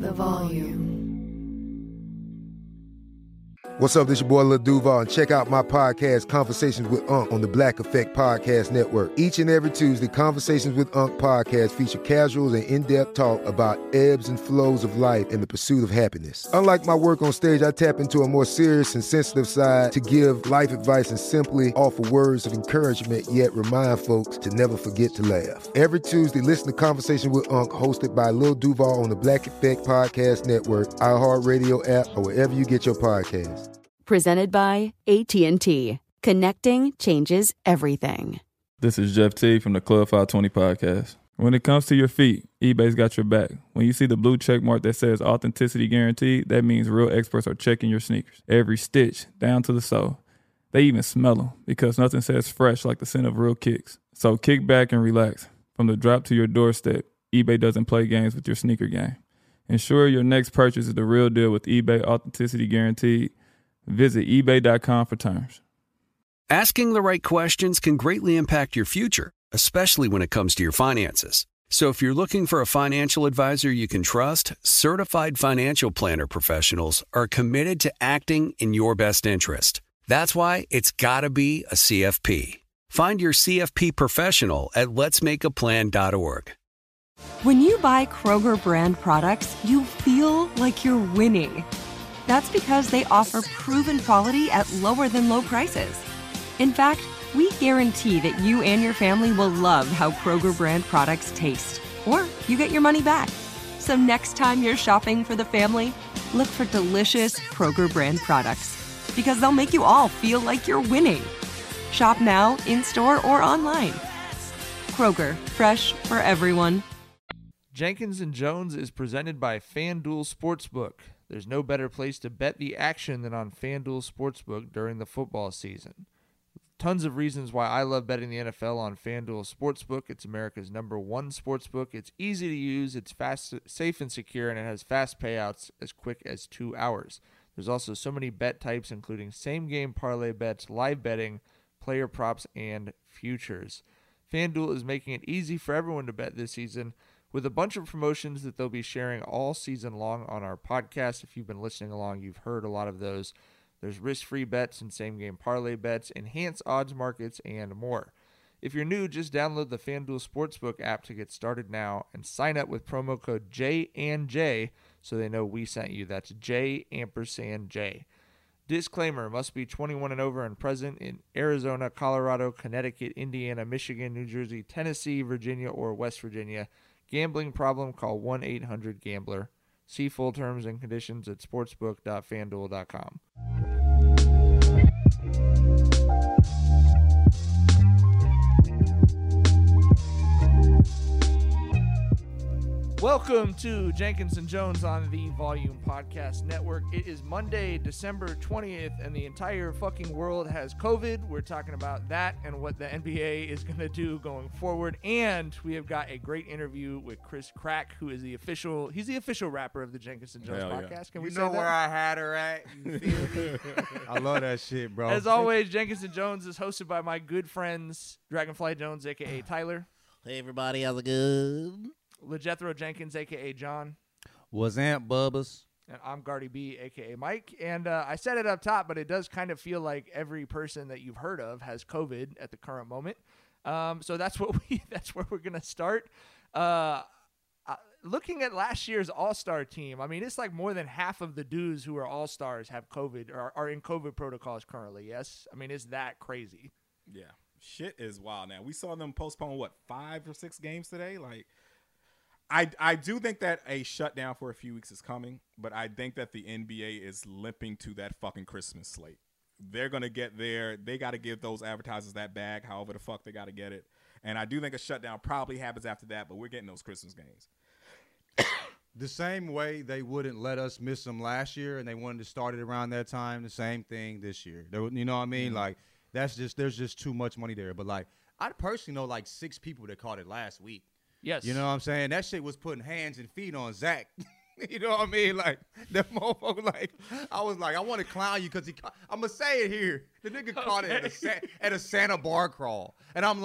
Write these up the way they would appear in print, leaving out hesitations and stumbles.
the volume. What's up? This your boy Lil Duval, and check out my podcast, Conversations with Unc, on the Black Effect Podcast Network. Each and every Tuesday, Conversations with Unc podcast feature casuals and in-depth talk about ebbs and flows of life and the pursuit of happiness. Unlike my work on stage, I tap into a more serious and sensitive side to give life advice and simply offer words of encouragement, yet remind folks to never forget to laugh. Every Tuesday, listen to Conversations with Unc, hosted by Lil Duval on the Black Effect Podcast Network, iHeartRadio app, or wherever you get your podcasts. Presented by AT&T. Connecting changes everything. This is Jeff T from the Club 520 podcast. When it comes to your feet, eBay's got your back. When you see the blue check mark that says authenticity guaranteed, that means real experts are checking your sneakers. Every stitch, down to the sole. They even smell them because nothing says fresh like the scent of real kicks. So kick back and relax. From the drop to your doorstep, eBay doesn't play games with your sneaker game. Ensure your next purchase is the real deal with eBay Authenticity Guaranteed. Visit eBay.com for terms. Asking the right questions can greatly impact your future, especially when it comes to your finances. So if you're looking for a financial advisor you can trust, certified financial planner professionals are committed to acting in your best interest. That's why it's got to be a CFP. Find your CFP professional at letsmakeaplan.org. When you buy Kroger brand products, you feel like you're winning. That's because they offer proven quality at lower than low prices. In fact, we guarantee that you and your family will love how Kroger brand products taste, or you get your money back. So next time you're shopping for the family, look for delicious Kroger brand products, because they'll make you all feel like you're winning. Shop now, in-store, or online. Kroger, fresh for everyone. Jenkins and Jones is presented by FanDuel Sportsbook. There's no better place to bet the action than on FanDuel Sportsbook during the football season. Tons of reasons why I love betting the NFL on FanDuel Sportsbook. It's America's #1 sportsbook. It's easy to use, it's fast, safe, and secure, and it has fast payouts as quick as 2 hours. There's also so many bet types, including same-game parlay bets, live betting, player props, and futures. FanDuel is making it easy for everyone to bet this season, with a bunch of promotions that they'll be sharing all season long on our podcast. If you've been listening along, you've heard a lot of those. There's risk-free bets and same-game parlay bets, enhanced odds markets, and more. If you're new, just download the FanDuel Sportsbook app to get started now and sign up with promo code J&J so they know we sent you. That's J&J. Disclaimer, must be 21 and over and present in Arizona, Colorado, Connecticut, Indiana, Michigan, New Jersey, Tennessee, Virginia, or West Virginia. Gambling problem? Call 1-800-GAMBLER. See full terms and conditions at sportsbook.fanduel.com. Welcome to Jenkins and Jones on the Volume Podcast Network. It is Monday, December 20th, and the entire fucking world has COVID. We're talking about that and what the NBA is going to do going forward. And we have got a great interview with Chris Crack, who is the official rapper of the Jenkins and Jones podcast. Can we say that? Where I had her at? You feel me? I love that shit, bro. As always, Jenkins and Jones is hosted by my good friends, Dragonfly Jones, a.k.a. Tyler. Hey, everybody. How's it good? LeJethro Jenkins, a.k.a. John. What's Aunt Bubbas? And I'm Gardy B, a.k.a. Mike. And I said it up top, but it does kind of feel like every person that you've heard of has COVID at the current moment. So that's where we're going to start. Looking at last year's All-Star team, I mean, it's like more than half of the dudes who are All-Stars have COVID or are in COVID protocols currently, yes? I mean, it's that crazy. Yeah. Shit is wild now. We saw them postpone, 5 or 6 games today? Like, I do think that a shutdown for a few weeks is coming, but I think that the NBA is limping to that fucking Christmas slate. They're going to get there. They got to give those advertisers that bag, however the fuck they got to get it. And I do think a shutdown probably happens after that, but we're getting those Christmas games. The same way they wouldn't let us miss them last year and they wanted to start it around that time, the same thing this year. You know what I mean? Mm-hmm. Like, there's just too much money there. But, like, I personally know, like, 6 people that caught it last week. Yes. You know what I'm saying? That shit was putting hands and feet on Zach. You know what I mean? Like, that motherfucker, like, I was like, I want to clown you because I'm going to say it here. The nigga caught it at a Santa bar crawl. And I'm like,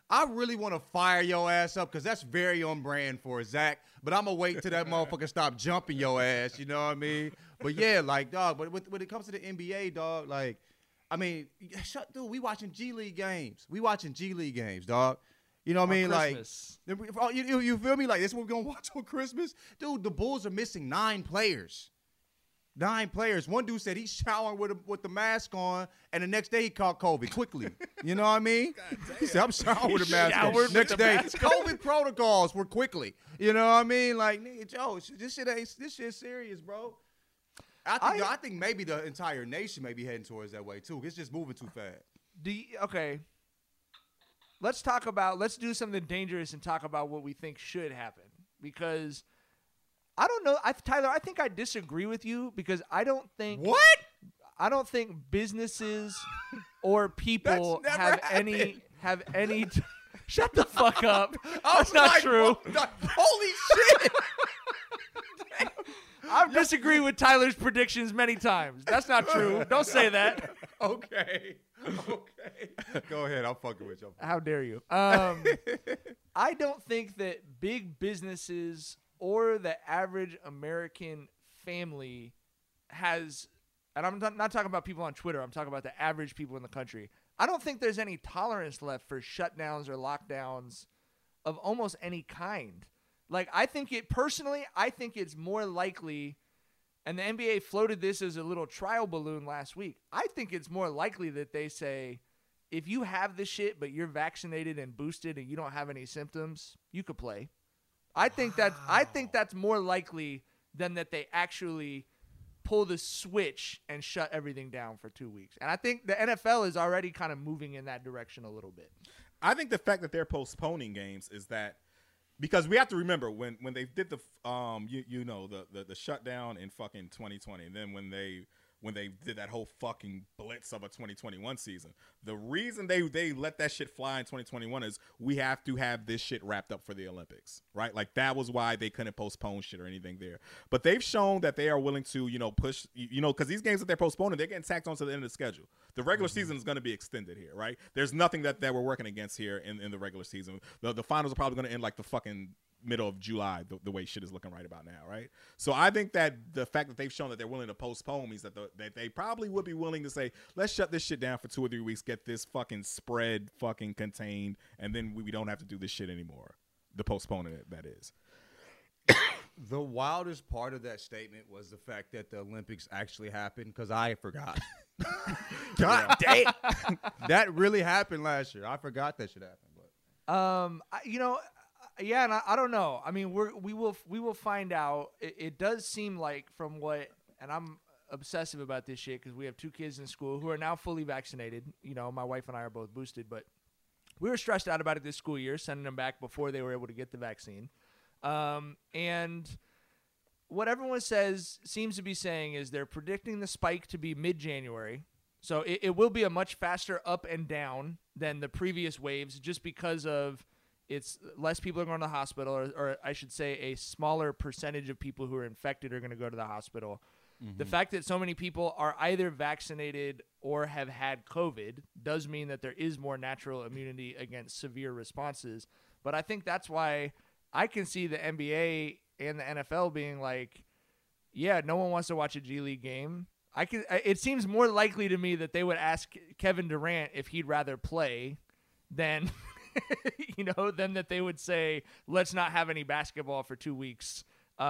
I really want to fire your ass up because that's very on brand for Zach. But I'm going to wait till that motherfucker stop jumping your ass. You know what I mean? But, yeah, like, dog, but when it comes to the NBA, dog, like, I mean, dude, we watching G League games. We watching G League games, dog. You know what I mean? Christmas. Like, you feel me? Like, this is what we're going to watch on Christmas? Dude, the Bulls are missing 9 players. 9 players. One dude said he's showering with the mask on, and the next day he caught COVID quickly. You know what I mean? He said, I'm showering with a mask on. Next day, COVID protocols were quickly. You know what I mean? Like, nigga, Joe, this shit's serious, bro. I think maybe the entire nation may be heading towards that way, too. It's just moving too fast. Okay. Let's do something dangerous and talk about what we think should happen. Because I don't know. Tyler, I think I disagree with you because I don't think businesses or people have any shut the fuck up. That's not true. Holy shit. I've disagreed with Tyler's predictions many times. That's not true. Don't say that. Okay. Go ahead. I'm fucking with you. How dare you? I don't think that big businesses or the average American family has, and I'm not talking about people on Twitter, I'm talking about the average people in the country. I don't think there's any tolerance left for shutdowns or lockdowns of almost any kind. Like, I think it's more likely, and the NBA floated this as a little trial balloon last week. I think it's more likely that they say, if you have the shit but you're vaccinated and boosted and you don't have any symptoms, you could play. I think that's more likely than that they actually pull the switch and shut everything down for 2 weeks. And I think the NFL is already kind of moving in that direction a little bit. I think the fact that they're postponing games is that because we have to remember when they did the the shutdown in fucking 2020, and then when they did that whole fucking blitz of a 2021 season, the reason they let that shit fly in 2021 is we have to have this shit wrapped up for the Olympics, right? Like, that was why they couldn't postpone shit or anything there. But they've shown that they are willing to, push, because these games that they're postponing, they're getting tacked onto the end of the schedule. The regular season is going to be extended here, right? There's nothing that we're working against here in the regular season. The finals are probably going to end like the fucking middle of July, the way shit is looking right about now, right? So I think that the fact that they've shown that they're willing to postpone means that they probably would be willing to say, let's shut this shit down for 2 or 3 weeks, get this fucking spread fucking contained, and then we don't have to do this shit anymore. The postponing it, that is. The wildest part of that statement was the fact that the Olympics actually happened, because I forgot. God damn. That really happened last year. I forgot that shit happened. But yeah, and I don't know. I mean, we will find out. It does seem like from what, and I'm obsessive about this shit because we have 2 kids in school who are now fully vaccinated. My wife and I are both boosted, but we were stressed out about it this school year, sending them back before they were able to get the vaccine. And what everyone seems to be saying is they're predicting the spike to be mid-January. So it will be a much faster up and down than the previous waves just because of it's less people are going to the hospital, or I should say a smaller percentage of people who are infected are going to go to the hospital. Mm-hmm. The fact that so many people are either vaccinated or have had COVID does mean that there is more natural immunity against severe responses. But I think that's why I can see the NBA and the NFL being like, yeah, no one wants to watch a G League game. It seems more likely to me that they would ask Kevin Durant if he'd rather play than than that they would say, let's not have any basketball for 2 weeks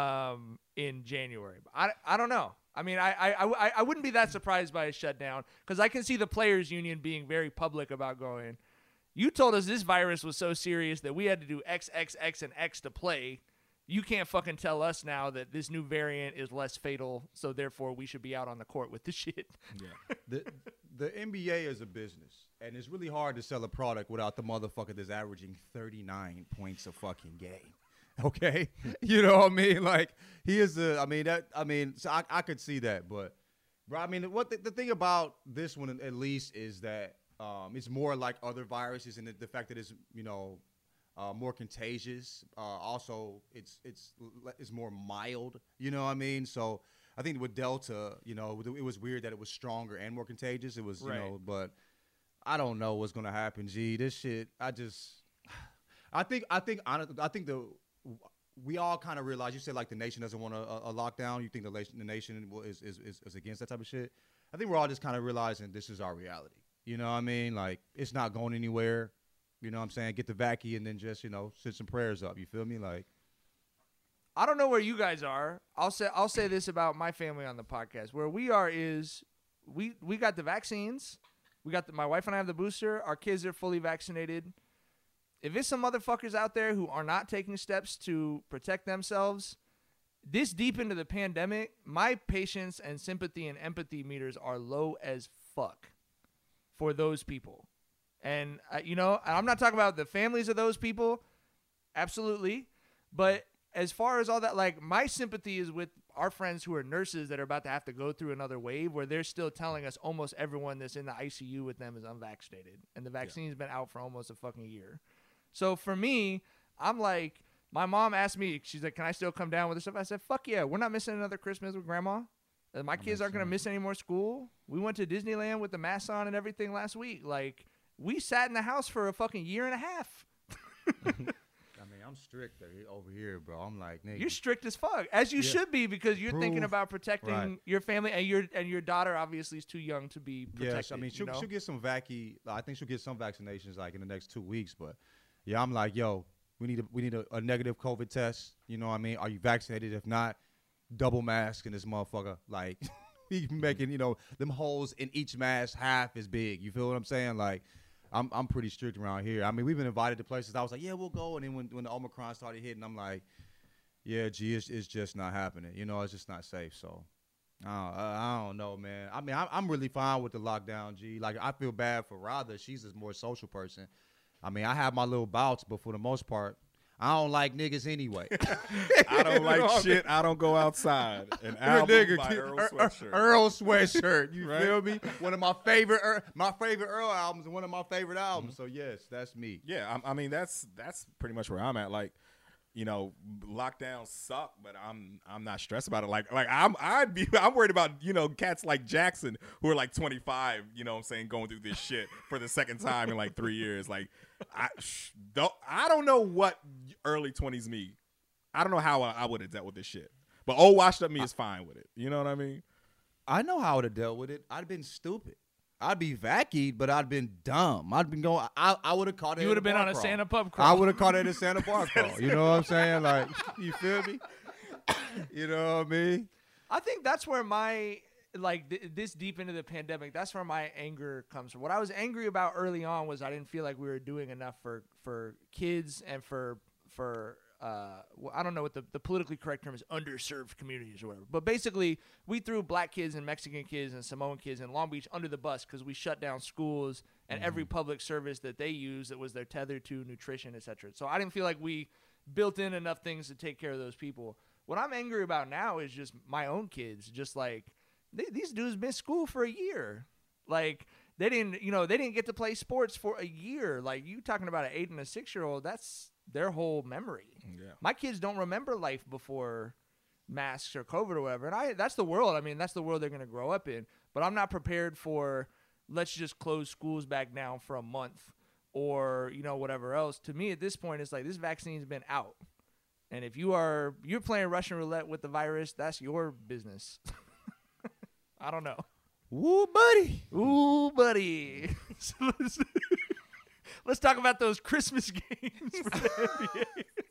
in January. I don't know. I mean, I wouldn't be that surprised by a shutdown because I can see the players union being very public about going, you told us this virus was so serious that we had to do X, X, X, and X to play. You can't fucking tell us now that this new variant is less fatal, so therefore we should be out on the court with the shit. Yeah. The NBA is a business, and it's really hard to sell a product without the motherfucker that's averaging 39 points a fucking game. Okay? You know what I mean? Like, he is so I could see that, but bro, I mean, the thing about this one at least is that it's more like other viruses, and the fact that it's, more contagious. Also, it's more mild. You know what I mean? So I think with Delta, it was weird that it was stronger and more contagious. It was, right. But I don't know what's gonna happen. This shit, I think we all kind of realize. You said like the nation doesn't want a lockdown. You think the nation is against that type of shit. I think we're all just kind of realizing this is our reality. You know what I mean? Like it's not going anywhere. You know what I'm saying? Get the vaccine and then just send some prayers up. You feel me? Like I don't know where you guys are. I'll say this about my family on the podcast. Where we are is we got the vaccines. We got my wife and I have the booster. Our kids are fully vaccinated. If it's some motherfuckers out there who are not taking steps to protect themselves, this deep into the pandemic, my patience and sympathy and empathy meters are low as fuck for those people. And, I'm not talking about the families of those people. Absolutely. But as far as all that, like, my sympathy is with our friends who are nurses that are about to have to go through another wave where they're still telling us almost everyone that's in the ICU with them is unvaccinated. And the vaccine's been out for almost a fucking year. So for me, I'm like, my mom asked me, she's like, can I still come down with this stuff? I said, fuck yeah. We're not missing another Christmas with grandma. My kids aren't going to miss any more school. We went to Disneyland with the masks on and everything last week. Like, we sat in the house for a fucking year and a half. I mean, I'm strict over here, bro. I'm like, nigga. You're strict as fuck, as you should be, because you're thinking about protecting your family, and your daughter obviously is too young to be protected. Yes, I mean, she'll get some I think she'll get some vaccinations like in the next 2 weeks. But yeah, I'm like, yo, we need a negative COVID test. You know what I mean? Are you vaccinated? If not, double mask in this motherfucker. Like, you making them holes in each mask half as big. You feel what I'm saying? Like. I'm pretty strict around here. I mean, we've been invited to places. I was like, yeah, we'll go. And then when the Omicron started hitting, I'm like, yeah, gee, it's just not happening. It's just not safe. So I don't know, man. I mean, I'm really fine with the lockdown, G. Like, I feel bad for Radha. She's a more social person. I mean, I have my little bouts, but for the most part, I don't like niggas anyway. I don't like shit. I don't go outside. An album by Earl Sweatshirt. Earl Sweatshirt. You feel me? One of my favorite Earl albums and one of my favorite albums. So yes, that's me. Yeah, I mean that's pretty much where I'm at. Like, lockdowns suck, but I'm not stressed about it. Like I'm worried about cats like Jackson who are like 25. You know what I'm saying, going through this shit for the second time in like 3 years. Like I don't know what early 20s me. I don't know how I would have dealt with this shit. But old washed up me is fine with it. You know what I mean? I know how I would have dealt with it. I'd have been stupid. I'd be vacued, but I'd been dumb. I'd been going. I would have caught it. You would have been on a Santa pub crawl. I would have caught it at a Santa bar crawl. You know what I'm saying? Like, you feel me? You know what I mean? I think that's where my this deep into the pandemic. That's where my anger comes from. What I was angry about early on was I didn't feel like we were doing enough for kids and for I don't know what the politically correct term is, underserved communities or whatever. But basically, we threw black kids and Mexican kids and Samoan kids in Long Beach under the bus because we shut down schools and every public service that they use that was their tether to nutrition, et cetera. So I didn't feel like we built in enough things to take care of those people. What I'm angry about now is just my own kids. Just like these dudes missed school for a year. Like they didn't get to play sports for a year. Like you talking about an 8 and a 6-year-old, that's their whole memory. Yeah. My kids don't remember life before masks or COVID or whatever. And that's the world. I mean, that's the world they're going to grow up in. But I'm not prepared for let's just close schools back down for a month or, whatever else. To me at this point, it's like this vaccine's been out. And if you're playing Russian roulette with the virus, that's your business. I don't know. Ooh, buddy. Ooh, buddy. So let's talk about those Christmas games for the NBA.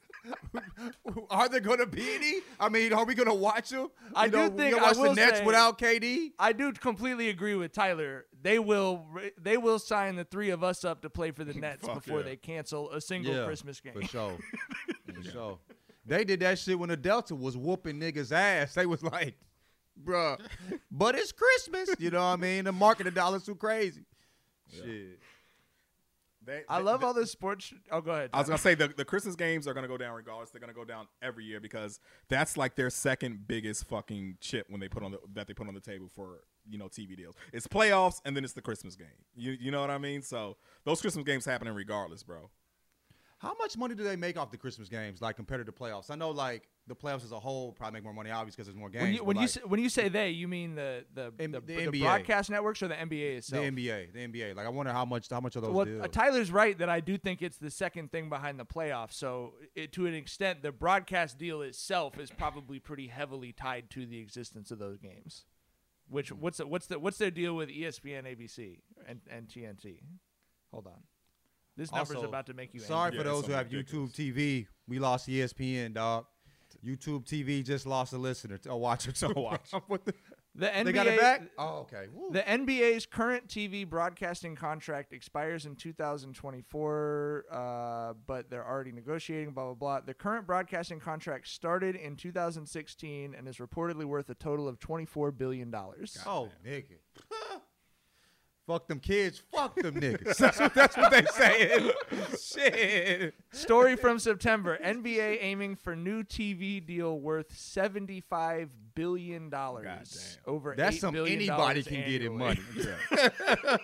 Are there going to be any? I mean, are we going to watch them? I do think I will watch the Nets without KD. I do completely agree with Tyler. They will sign the three of us up to play for the Nets before they cancel a single Christmas game. For sure. For sure. They did that shit when the Delta was whooping niggas' ass. They was like, bruh, but it's Christmas. You know what I mean? The marketing dollars too crazy. Yeah. Shit. I love all this sports. Oh, go ahead. I was going to say the Christmas games are going to go down regardless. They're going to go down every year because that's like their second biggest fucking chip when they put on the table for, TV deals. It's playoffs and then it's the Christmas game. You know what I mean? So those Christmas games happening regardless, bro. How much money do they make off the Christmas games, like compared to the playoffs? I know, like the playoffs as a whole probably make more money, obviously, because there's more games. When you say they, you mean the NBA. broadcast networks or the NBA itself? The NBA. Like I wonder how much of those Well, deals. Tyler's right that I do think it's the second thing behind the playoffs. So to an extent, the broadcast deal itself is probably pretty heavily tied to the existence of those games. Which what's their deal with ESPN, ABC, and TNT? Hold on. This number's Also, about to make you sorry angry. for those who have ridiculous. YouTube TV. We lost ESPN, dog. YouTube TV just lost a listener, a watcher to watch. The NBA, They got it back? Oh, okay. Woo. The NBA's current TV broadcasting contract expires in 2024, but they're already negotiating, blah, blah, blah. The current broadcasting contract started in 2016 and is reportedly worth a total of $24 billion. Oh, nigga. Fuck them kids. Fuck them niggas. That's what they saying. Shit. Story from September. NBA aiming for new TV deal worth $75 billion. Over That's $8 some billion anybody can get in annually. money.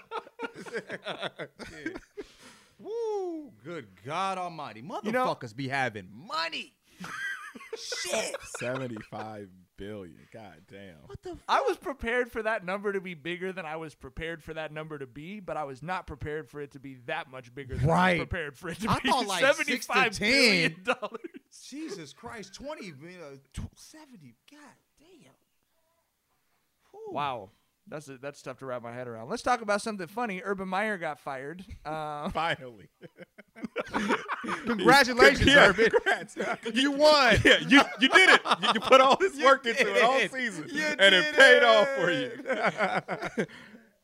Woo. Good God almighty. Motherfuckers be having money. Shit. 75 billion. God damn. What the fuck? I was prepared for that number to be bigger than I was prepared for that number to be, but I was not prepared for it to be that much bigger than I was prepared for it to I be. thought like $75 billion. Jesus Christ, 70. God damn. Whew. Wow. That's tough to wrap my head around. Let's talk about something funny. Urban Meyer got fired. Finally. Congratulations, Yeah, Urban. congrats. You won. Yeah, you did it. You put all this work into it all season, and it paid off for you.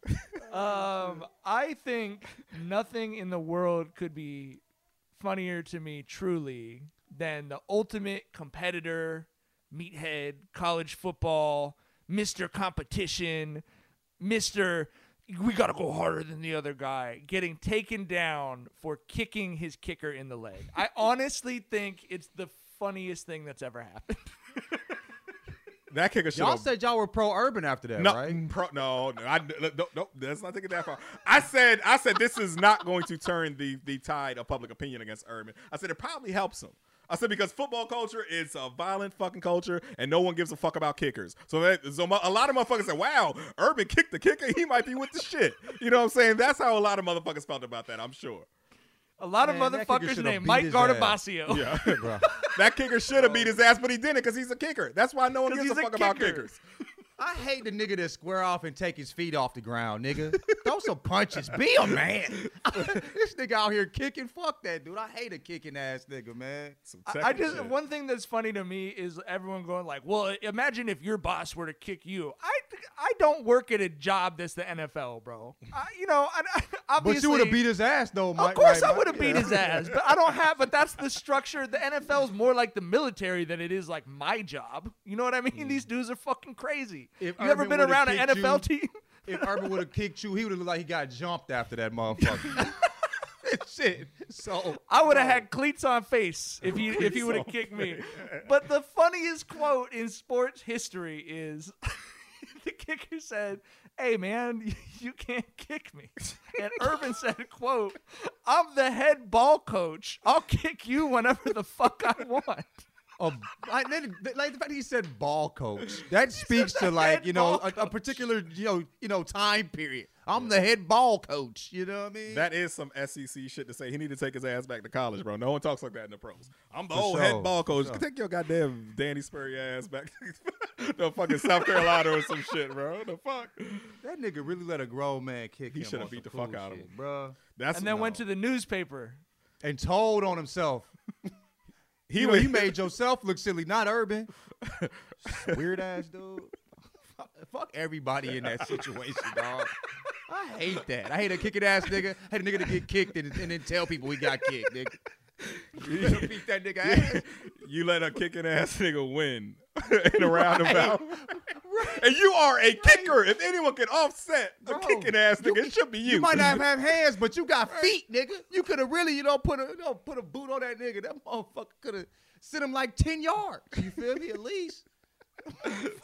I think nothing in the world could be funnier to me, truly, than the ultimate competitor, meathead, college football, Mr. Competition, Mr. We got to go harder than the other guy, getting taken down for kicking his kicker in the leg. I honestly think it's the funniest thing that's ever happened. That kicker should Y'all have. said y'all were pro Urban after that, No, right? no, let's not take it that far. I said this is not going to turn the tide of public opinion against Urban. I said it probably helps him. I said because football culture is a violent fucking culture, and no one gives a fuck about kickers. So a lot of motherfuckers say, "Wow, Urban kicked the kicker. He might be with the shit." You know what I'm saying? That's how a lot of motherfuckers felt about that. I'm sure. A lot of Man, that kicker motherfuckers should've named beat Mike his Gardabasio. Yeah, that kicker should have beat his ass, but he didn't because he's a kicker. That's why no one gives a fuck about kickers. I hate the nigga that square off and take his feet off the ground, nigga. Throw some punches. Be a man. This nigga out here kicking. Fuck that, dude. I hate a kicking ass nigga, man. One thing that's funny to me is everyone going like, well, imagine if your boss were to kick you. I don't work at a job that's the NFL, bro. Obviously. But you would have beat his ass, though, Mike. Of course right, I would have beat his ass, but I don't have, but that's the structure. The NFL is more like the military than it is like my job. You know what I mean? These dudes are fucking crazy. If You ever Urban been would've around an kicked NFL you- team? If Urban would have kicked you, he would have looked like he got jumped after that motherfucker. Shit. So I would have had cleats on face if he would have kicked me. But the funniest quote in sports history is the kicker said, "Hey man, you can't kick me." And Urban said, quote, "I'm the head ball coach. I'll kick you whenever the fuck I want." like the fact that he said ball coach, that speaks to like, a particular, time period. I'm the head ball coach. You know what I mean? That is some SEC shit to say. He need to take his ass back to college, bro. No one talks like that in the pros. I'm the old head ball coach. Take your goddamn Danny Spurrier ass back to fucking South Carolina or some shit, bro. The fuck? That nigga really let a grown man kick him. He should have beat the fuck out of him, bro. And then went to the newspaper and told on himself. He made yourself look silly, not Urban. Weird ass dude. Fuck everybody in that situation, dog. I hate that. I hate a kicking ass nigga. I hate a nigga to get kicked and then tell people he got kicked, nigga. You beat that nigga ass. You let a kicking ass nigga win in a roundabout. Right. And you are a kicker. If anyone can offset a kicking ass nigga, it should be you. You might not have hands, but you got feet, nigga. You could have really, put a boot on that nigga. That motherfucker could have sent him like 10 yards. You feel me? At least.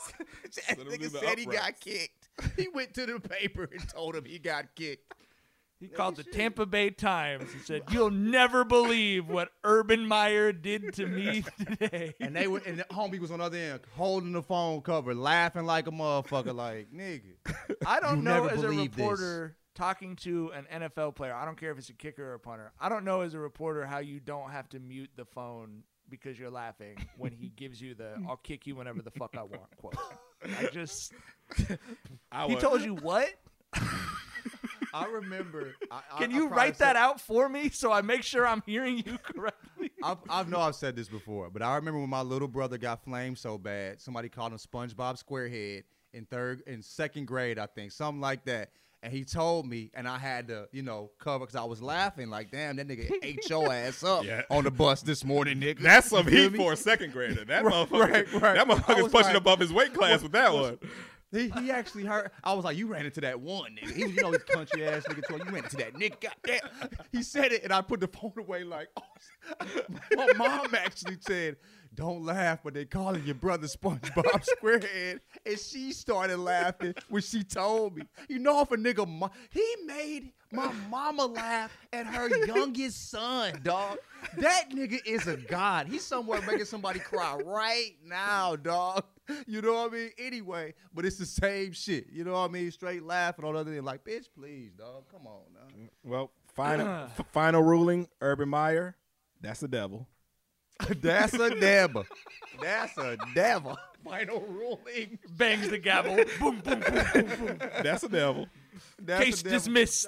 That nigga said he got kicked. He went to the paper and told him he got kicked. He called the Tampa Bay Times and said, "You'll never believe what Urban Meyer did to me today." And the homie was on the other end holding the phone cover, laughing like a motherfucker, like, nigga. I don't know never as a believe reporter talking to an NFL player, I don't care if it's a kicker or a punter, I don't know as a reporter how you don't have to mute the phone because you're laughing when he gives you the "I'll kick you whenever the fuck I want" quote. I just he told you what? I remember. Can you write that out for me so I make sure I'm hearing you correctly? I know I've said this before, but I remember when my little brother got flamed so bad, somebody called him SpongeBob SquareHead in second grade, I think, something like that. And he told me, and I had to, cover because I was laughing like, damn, that nigga ate your ass up on the bus this morning, nigga. That's some heat for a second grader. That motherfucker, that motherfucker's punching above his weight class with that one. He actually heard. I was like, "You ran into that one nigga." He was, his country ass nigga. Told you ran into that nigga. Goddamn. He said it, and I put the phone away like, "Oh." My mom actually said, "Don't laugh," but they calling your brother SpongeBob SquareHead, and she started laughing when she told me. If a nigga, he made my mama laugh at her youngest son, dog. That nigga is a god. He's somewhere making somebody cry right now, dog. You know what I mean? Anyway, but it's the same shit. You know what I mean? Straight laughing on the other end, like, bitch, please, dog. Come on, now. Well, final ruling, Urban Meyer, that's the devil. That's a devil. That's a devil. Final ruling. Bangs the gavel. Boom, boom, boom, boom, boom. That's a devil. Case dismissed.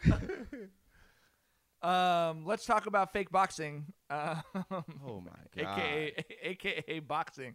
Let's talk about fake boxing. Oh my god. AKA boxing.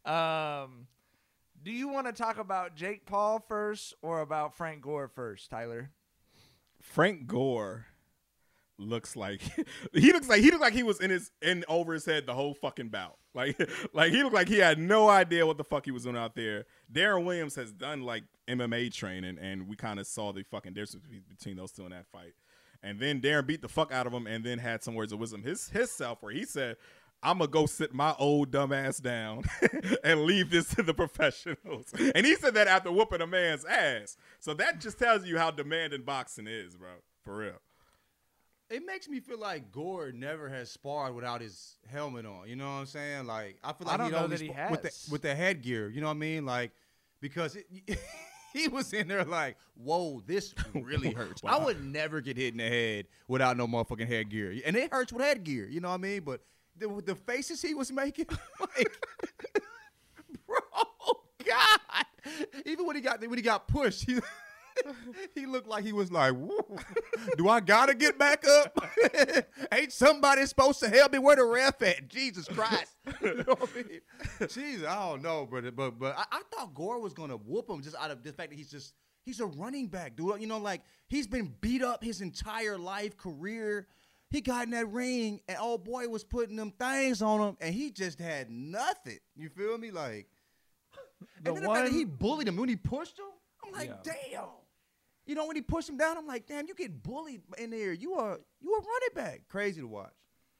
Do you want to talk about Jake Paul first or about Frank Gore first, Tyler? Frank Gore looks like he looked like he was in over his head the whole fucking bout. Like he looked like he had no idea what the fuck he was doing out there. Darren Williams has done like MMA training, and we kind of saw the fucking difference between those two in that fight. And then Darren beat the fuck out of him, and then had some words of wisdom himself where he said, "I'm going to go sit my old dumb ass down and leave this to the professionals." And he said that after whooping a man's ass. So that just tells you how demanding boxing is, bro. For real. It makes me feel like Gore never has sparred without his helmet on. You know what I'm saying? Like, I feel like I don't know that he has. With the headgear. You know what I mean? Like, because he was in there like, whoa, this really hurts. Wow. I would never get hit in the head without no motherfucking headgear. And it hurts with headgear. You know what I mean? But the faces he was making, like, bro, God. Even when he got pushed, he looked like he was like, woo, do I gotta get back up? Ain't somebody supposed to help me? Where the ref at? Jesus Christ. You know what I mean? Jesus, I don't know, brother. But I thought Gore was gonna whoop him just out of the fact that he's a running back, dude. You know, like, he's been beat up his entire life, career. He got in that ring, and old boy was putting them things on him, and he just had nothing. You feel me? Like, and then the fact that he bullied him when he pushed him, I'm like, damn. You know, when he pushed him down, I'm like, damn, you get bullied in there. You a running back. Crazy to watch.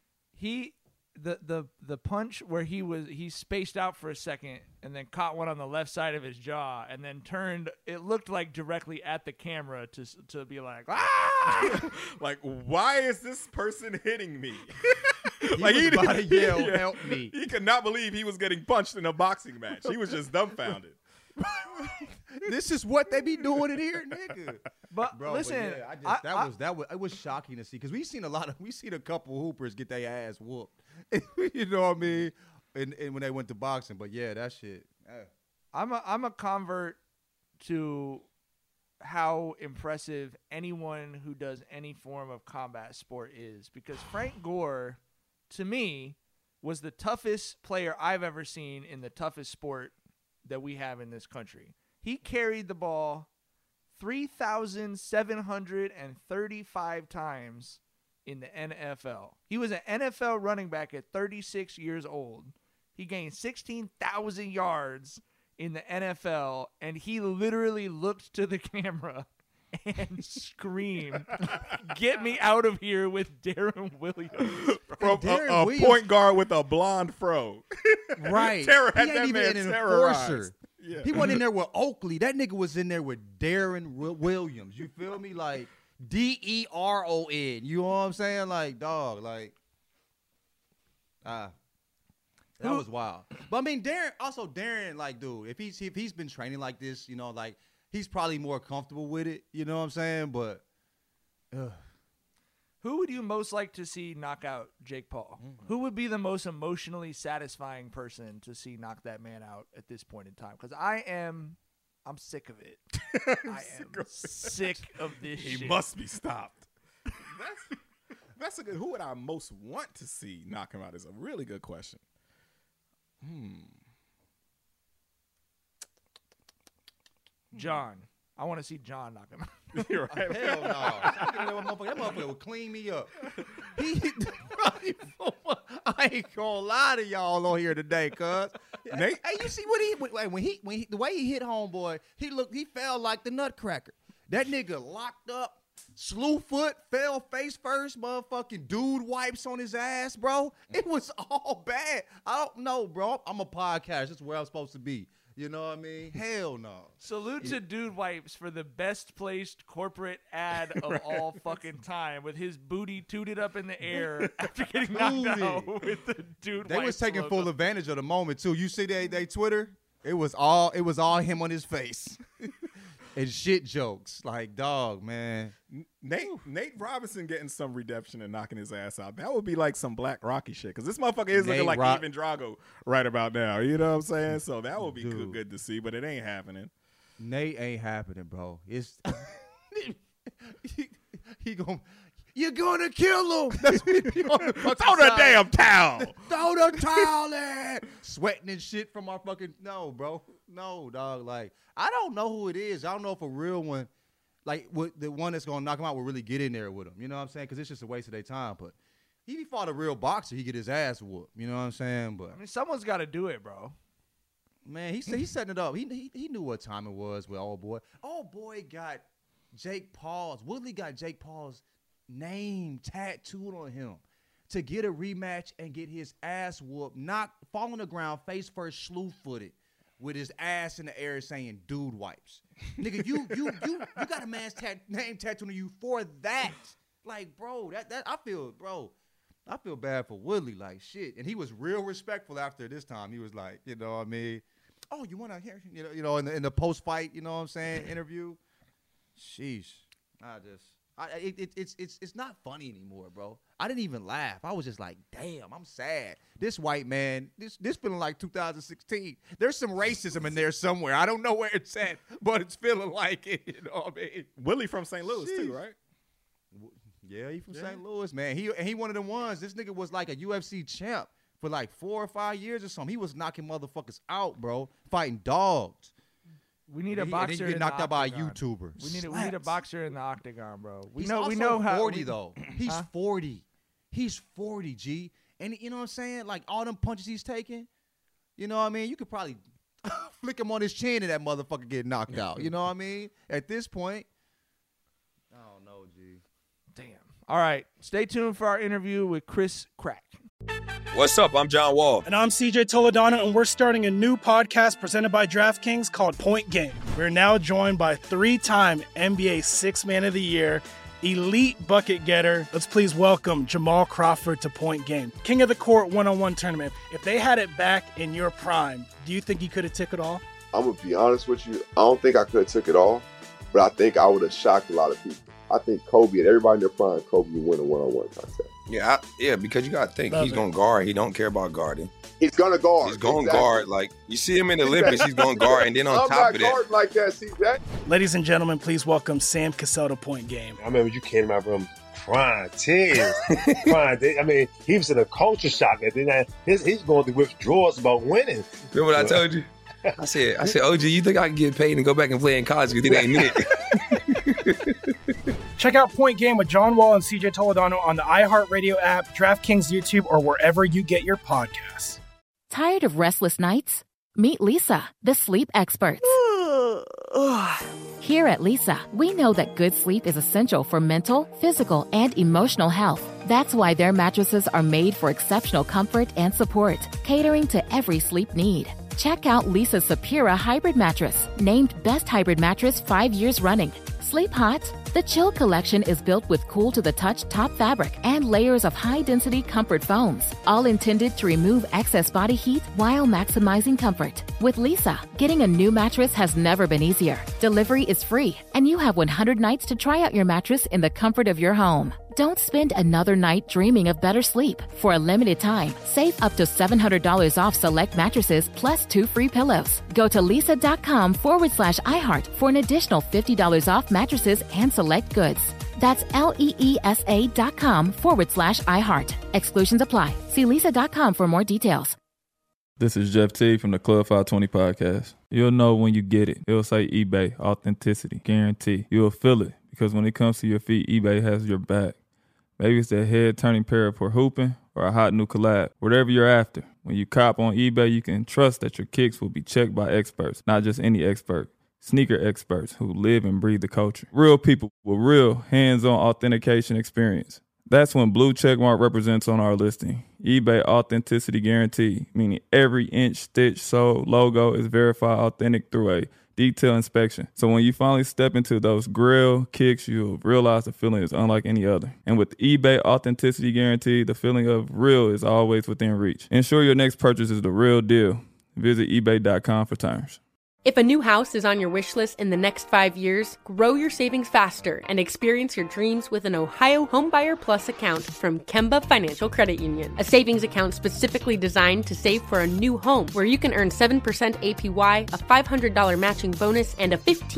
The punch where he spaced out for a second and then caught one on the left side of his jaw and then turned, it looked like directly at the camera to be like, ah! Like, why is this person hitting me? Like, he was about to yell, help me. He could not believe he was getting punched in a boxing match. He was just dumbfounded. This is what they be doing in here, nigga. But bro, listen, it was shocking to see, because we seen a couple hoopers get their ass whooped. You know what I mean? And when they went to boxing, but yeah, that shit. I'm a convert to how impressive anyone who does any form of combat sport is, because Frank Gore, to me, was the toughest player I've ever seen in the toughest sport that we have in this country. He carried the ball 3,735 times in the NFL. He was an NFL running back at 36 years old. He gained 16,000 yards in the NFL, and he literally looked to the camera and screamed, "Get me out of here with Darren Williams." From a point guard with a blonde fro. Right. He ain't that even man an terrorized. enforcer. Yeah. He wasn't in there with Oakley. That nigga was in there with Darren Williams. You feel me? Like, Deron. You know what I'm saying? Like, dog, like, that was wild. But I mean, Darren, like, dude, if he's been training like this, you know, like, he's probably more comfortable with it. You know what I'm saying? But who would you most like to see knock out Jake Paul? Mm-hmm. Who would be the most emotionally satisfying person to see knock that man out at this point in time? Because I'm sick of it. I am sick of this shit. He must be stopped. That's a good. Who would I most want to see knock him out is a really good question. John. I want to see John knock him out. You're right. Hell no. That motherfucker would clean me up. I ain't gonna lie to y'all on here today, cuz. Hey, you see what when he the way he hit homeboy, he fell like the Nutcracker. That nigga locked up, slew foot, fell face first, motherfucking dude wipes on his ass, bro. It was all bad. I don't know, bro. I'm a podcast. That's where I'm supposed to be. You know what I mean? Hell no. Salute to Dude Wipes for the best placed corporate ad of all fucking time, with his booty tooted up in the air after getting knocked out with the Dude Wipes. They was taking logo. full advantage of the moment too. You see they Twitter? It was all him on his face. And shit jokes. Like, dog, man. Nate Robinson getting some redemption and knocking his ass out. That would be like some Black Rocky shit. Because this motherfucker is looking like Ivan Drago right about now. You know what I'm saying? So that would be good to see, but it ain't happening. Nate ain't happening, bro. It's you're gonna kill him. That's what he on the fucking Throw the damn towel. Throw the towel in. Sweating and shit from our fucking bro. No, dog. Like, I don't know who it is. I don't know if a real one, like the one that's gonna knock him out, will really get in there with him. You know what I'm saying? Because it's just a waste of their time. But if he fought a real boxer, he get his ass whooped. You know what I'm saying? But I mean, someone's got to do it, bro. Man, he's setting it up. He knew what time it was with old boy. Old boy got Jake Paul's. Woodley got Jake Paul's name tattooed on him to get a rematch and get his ass whooped, fall on the ground face first, slew-footed, with his ass in the air saying "Dude Wipes." Nigga, you got a man's name tattooed on you for that. Like, bro, that I feel bad for Woodley, like shit. And he was real respectful after this time. He was like, you know what I mean? Oh, you want to hear, you know, in the post fight, you know what I'm saying, interview. Sheesh, it's not funny anymore, bro. I didn't even laugh. I was just like, damn, I'm sad. This white man, this feeling like 2016. There's some racism in there somewhere. I don't know where it's at, but it's feeling like it. You know what I mean? Willie from St. Louis too, right? Yeah, he from St. Louis, man. He one of them ones. This nigga was like a UFC champ for like 4 or 5 years or something. He was knocking motherfuckers out, bro, fighting dogs. We need a boxer. And then you get knocked out by a YouTuber. We need a boxer in the octagon, bro. We He's know how 40 though. He's 40. He's 40, G. And you know what I'm saying? Like all them punches he's taking, you know what I mean? You could probably flick him on his chin and that motherfucker get knocked out. You know what I mean? At this point, I don't know, G. Damn. All right. Stay tuned for our interview with Chris Crack. What's up? I'm John Wall. And I'm CJ Toledano, and we're starting a new podcast presented by DraftKings called Point Game. We're now joined by 3-time NBA Sixth Man of the Year, elite bucket getter. Let's please welcome Jamal Crawford to Point Game. King of the Court one-on-one tournament. If they had it back in your prime, do you think you could have took it all? I'm going to be honest with you. I don't think I could have took it all, but I think I would have shocked a lot of people. I think Kobe and everybody in their prime, Kobe would win a one-on-one contest. Yeah, because you got to think. He's going to guard. He don't care about guarding. He's going to guard. He's going to guard. Like, you see him in the Olympics, he's going to guard. And then on top of that. I'm not guarding like that, CJ. Ladies and gentlemen, please welcome Sam Cassell to Point Game. I remember you came out from crying, tears, crying. I mean, he was in a culture shock. And then he's going through withdrawals about winning. Remember what I told you? I said, OG, you think I can get paid and go back and play in college? You think they ain't it? Check out Point Game with John Wall and CJ Toledano on the iHeartRadio app, DraftKings YouTube, or wherever you get your podcasts. Tired of restless nights? Meet Lisa, the sleep experts. Here at Lisa, we know that good sleep is essential for mental, physical, and emotional health. That's why their mattresses are made for exceptional comfort and support, catering to every sleep need. Check out Lisa's Sapira Hybrid Mattress, named Best Hybrid Mattress 5 years running. Sleep hot, The Chill collection is built with cool-to-the-touch top fabric and layers of high-density comfort foams, all intended to remove excess body heat while maximizing comfort. With Leesa, getting a new mattress has never been easier. Delivery is free, and you have 100 nights to try out your mattress in the comfort of your home. Don't spend another night dreaming of better sleep. For a limited time, save up to $700 off select mattresses plus 2 free pillows. Go to leesa.com/iHeart for an additional $50 off mattresses and select goods. That's LEESA.com/iHeart. Exclusions apply. See leesa.com for more details. This is Jeff T from the Club 520 podcast. You'll know when you get it. It'll say eBay, authenticity, guarantee. You'll feel it because when it comes to your feet, eBay has your back. Maybe it's that head-turning pair for hooping or a hot new collab. Whatever you're after, when you cop on eBay, you can trust that your kicks will be checked by experts, not just any expert. Sneaker experts who live and breathe the culture. Real people with real hands-on authentication experience. That's when Blue Checkmark represents on our listing. eBay Authenticity Guarantee, meaning every inch, stitch, sole, logo is verified authentic through a detailed inspection. So when you finally step into those grill kicks, you'll realize the feeling is unlike any other. And with eBay Authenticity Guarantee, the feeling of real is always within reach. Ensure your next purchase is the real deal. Visit ebay.com for terms. If a new house is on your wish list in the next 5 years, grow your savings faster and experience your dreams with an Ohio Homebuyer Plus account from Kemba Financial Credit Union. A savings account specifically designed to save for a new home where you can earn 7% APY, a $500 matching bonus, and a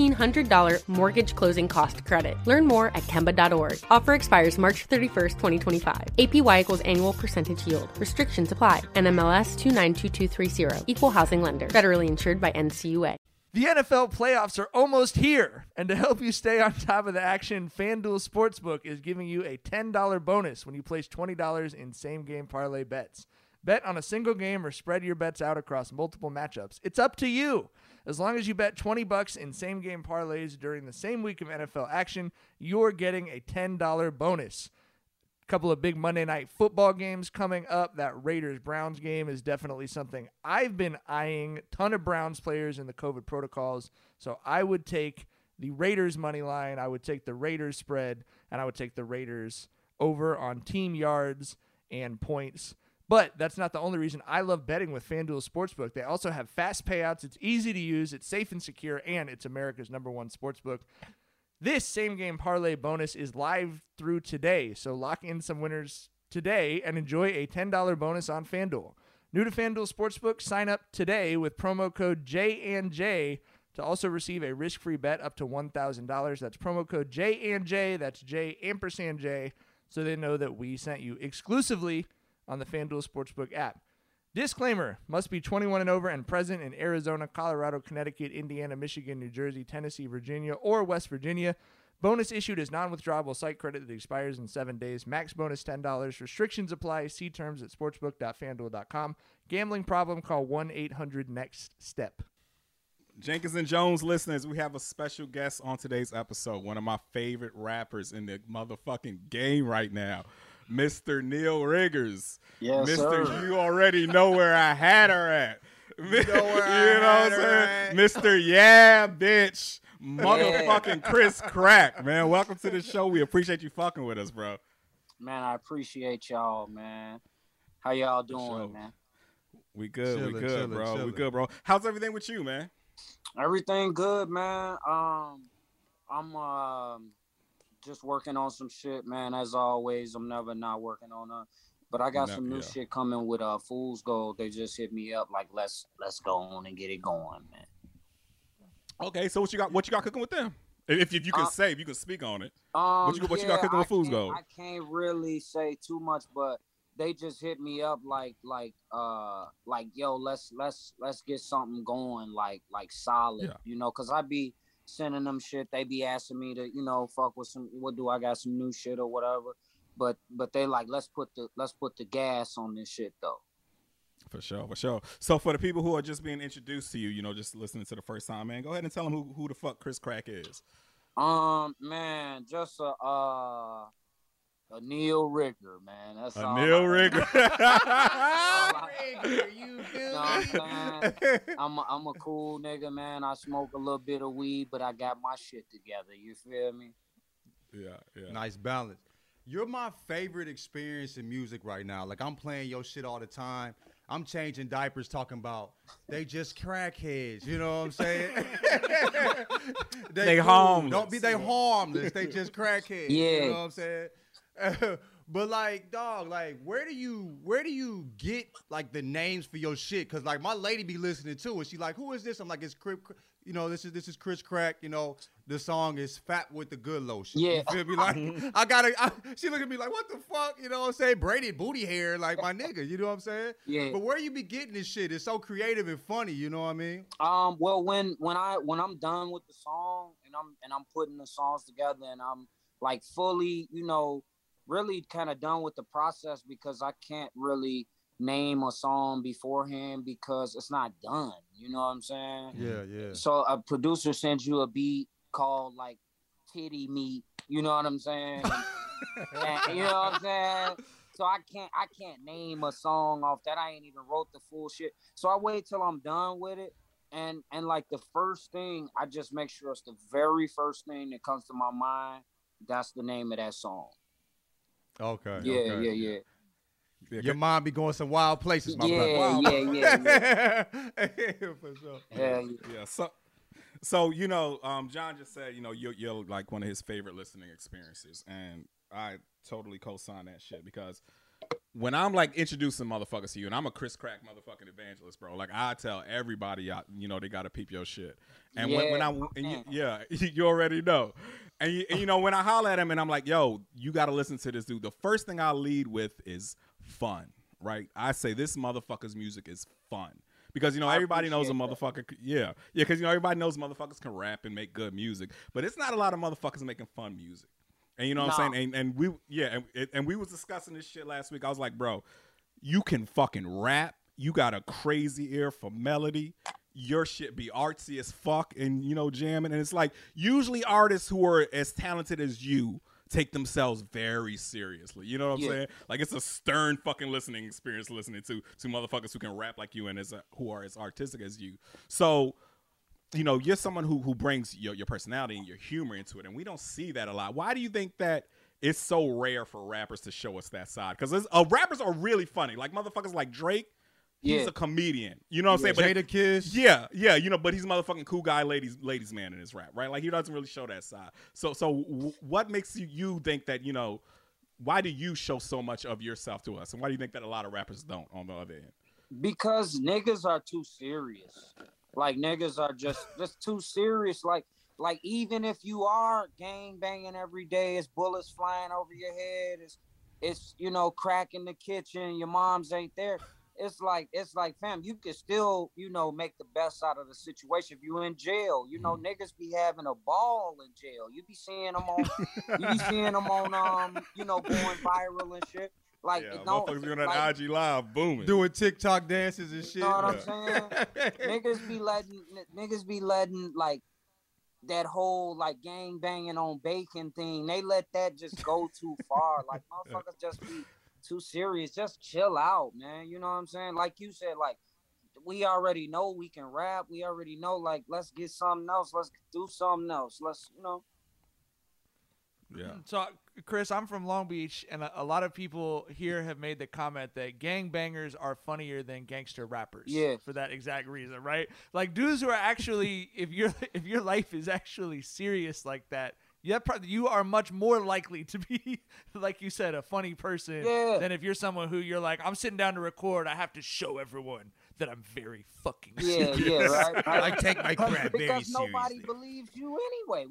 $1,500 mortgage closing cost credit. Learn more at Kemba.org. Offer expires March 31st, 2025. APY equals annual percentage yield. Restrictions apply. NMLS 292230. Equal housing lender. Federally insured by NCUA. The NFL playoffs are almost here, and to help you stay on top of the action, FanDuel Sportsbook is giving you a $10 bonus when you place $20 in same-game parlay bets. Bet on a single game or spread your bets out across multiple matchups. It's up to you. As long as you bet $20 in same-game parlays during the same week of NFL action, you're getting a $10 bonus. Couple of big Monday Night Football games coming up. That Raiders-Browns game is definitely something I've been eyeing. Ton of Browns players in the COVID protocols. So I would take the Raiders money line. I would take the Raiders spread, and I would take the Raiders over on team yards and points. But that's not the only reason I love betting with FanDuel Sportsbook. They also have fast payouts. It's easy to use. It's safe and secure, and it's America's #1 sportsbook. This same-game parlay bonus is live through today, so lock in some winners today and enjoy a $10 bonus on FanDuel. New to FanDuel Sportsbook, sign up today with promo code JandJ to also receive a risk-free bet up to $1,000. That's promo code JandJ, that's J&J, so they know that we sent you exclusively on the FanDuel Sportsbook app. Disclaimer, must be 21 and over and present in Arizona, Colorado, Connecticut, Indiana, Michigan, New Jersey, Tennessee, Virginia, or West Virginia. Bonus issued as non-withdrawable site credit that expires in 7 days. Max bonus $10. Restrictions apply. See terms at sportsbook.fanduel.com. Gambling problem? Call 1-800-NEXT-STEP. Jenkins and Jones listeners, we have a special guest on today's episode. One of my favorite rappers in the motherfucking game right now. Mr. Neil Riggers. Yes, Mr. sir. You already know where I had her at. You know where I what I'm saying? Mr. Yeah, bitch. Motherfucking Chris Crack, man. Welcome to the show. We appreciate you fucking with us, bro. Man, I appreciate y'all, man. How y'all doing, man? We good, Chillin', we good, chillin', bro. chillin'. We good, bro. How's everything with you, man? Everything good, man. I'm just working on some shit, man. As always, I'm never not working on but I got some new shit coming with Fool's Gold. They just hit me up like let's go on and get it going, man. Okay, so what you got cooking with them? If you can say, if you can speak on it. What you got cooking with Fool's Gold? I can't really say too much, but they just hit me up like yo, let's get something going like solid, you know, cause I be sending them shit. They be asking me to, you know, fuck with some, I got some new shit or whatever. But they like, let's put the gas on this shit though. For sure. So for the people who are just being introduced to you, you know, just listening to the first time, man, go ahead and tell them who the fuck Chris Crack is. Man, just a Neil Rigger, man. That's a Neil Rigger. You feel me? I'm a cool nigga, man. I smoke a little bit of weed, but I got my shit together. You feel me? Yeah. Nice balance. You're my favorite experience in music right now. Like, I'm playing your shit all the time. I'm changing diapers talking about they just crackheads. You know what I'm saying? They cool. harmless. Don't be they harmless. They just crackheads. Yeah. You know what I'm saying? But like, dog, like, where do you get like the names for your shit? Cause like my lady be listening too, and she like, who is this? I'm like, it's Crip. You know, this is Chris Crack. You know, the song is Fat with the Good Lotion. Yeah. You feel me? Like, she look at me like, what the fuck? You know what I'm saying? Braided booty hair, like my nigga. You know what I'm saying? Yeah. But where you be getting this shit? It's so creative and funny. You know what I mean? Well, when I'm done with the song and I'm putting the songs together and I'm like fully, you know, really kind of done with the process, because I can't really name a song beforehand because it's not done. You know what I'm saying? Yeah. So a producer sends you a beat called like Titty Meat. You know what I'm saying? And, you know what I'm saying? So I can't name a song off that. I ain't even wrote the full shit. So I wait till I'm done with it. And like the first thing, I just make sure it's the very first thing that comes to my mind. That's the name of that song. Okay. Yeah. Your mind be going some wild places, my brother. Yeah. For sure. Yeah. So you know, John just said, you know, you're like one of his favorite listening experiences, and I totally co-sign that shit, because when I'm like introducing motherfuckers to you, and I'm a Chris Crack motherfucking evangelist, bro. Like, I tell everybody, you know, they gotta peep your shit. And you already know. And you know, when I holler at him and I'm like, yo, you gotta listen to this dude, the first thing I lead with is fun, right? I say this motherfucker's music is fun. Because, you know, everybody knows a motherfucker. Yeah, because, you know, everybody knows motherfuckers can rap and make good music. But it's not a lot of motherfuckers making fun music. And you know what I'm saying? And we was discussing this shit last week. I was like, bro, you can fucking rap. You got a crazy ear for melody. Your shit be artsy as fuck and, you know, jamming. And it's like, usually artists who are as talented as you take themselves very seriously. You know what I'm saying? Like, it's a stern fucking listening experience listening to motherfuckers who can rap like you and who are as artistic as you. So, you know, you're someone who brings your personality and your humor into it, and we don't see that a lot. Why do you think that it's so rare for rappers to show us that side? Because rappers are really funny. Like, motherfuckers like Drake, he's a comedian. You know what I'm saying? Jada Kiss. Yeah, you know, but he's a motherfucking cool guy, ladies man in his rap, right? Like, he doesn't really show that side. So what makes you think that, you know, why do you show so much of yourself to us? And why do you think that a lot of rappers don't on the other end? Because niggas are too serious. Like, niggas are just too serious. Like even if you are gang banging every day, it's bullets flying over your head, it's you know, crack in the kitchen, your moms ain't there. It's like, fam, you can still, you know, make the best out of the situation. If you in jail, you know, niggas be having a ball in jail. You be seeing them on, you know, going viral and shit. Like, motherfuckers doing that IG live, booming, doing TikTok dances and shit. You know what I'm saying? niggas be letting like that whole like gang banging on bacon thing. They let that just go too far. Like, motherfuckers just be too serious. Just chill out, man. You know what I'm saying? Like you said, like, we already know we can rap. We already know, like, let's get something else. Let's do something else. Let's, you know. Yeah. So, Chris, I'm from Long Beach, and a lot of people here have made the comment that gangbangers are funnier than gangster rappers. Yeah. For that exact reason, right? Like, dudes who are actually, if your life is actually serious like that, you are much more likely to be, like you said, a funny person than if you're someone who you're like, I'm sitting down to record, I have to show everyone that I'm very fucking serious. Yeah, right. I take my crap very seriously. Because nobody believes you anyway.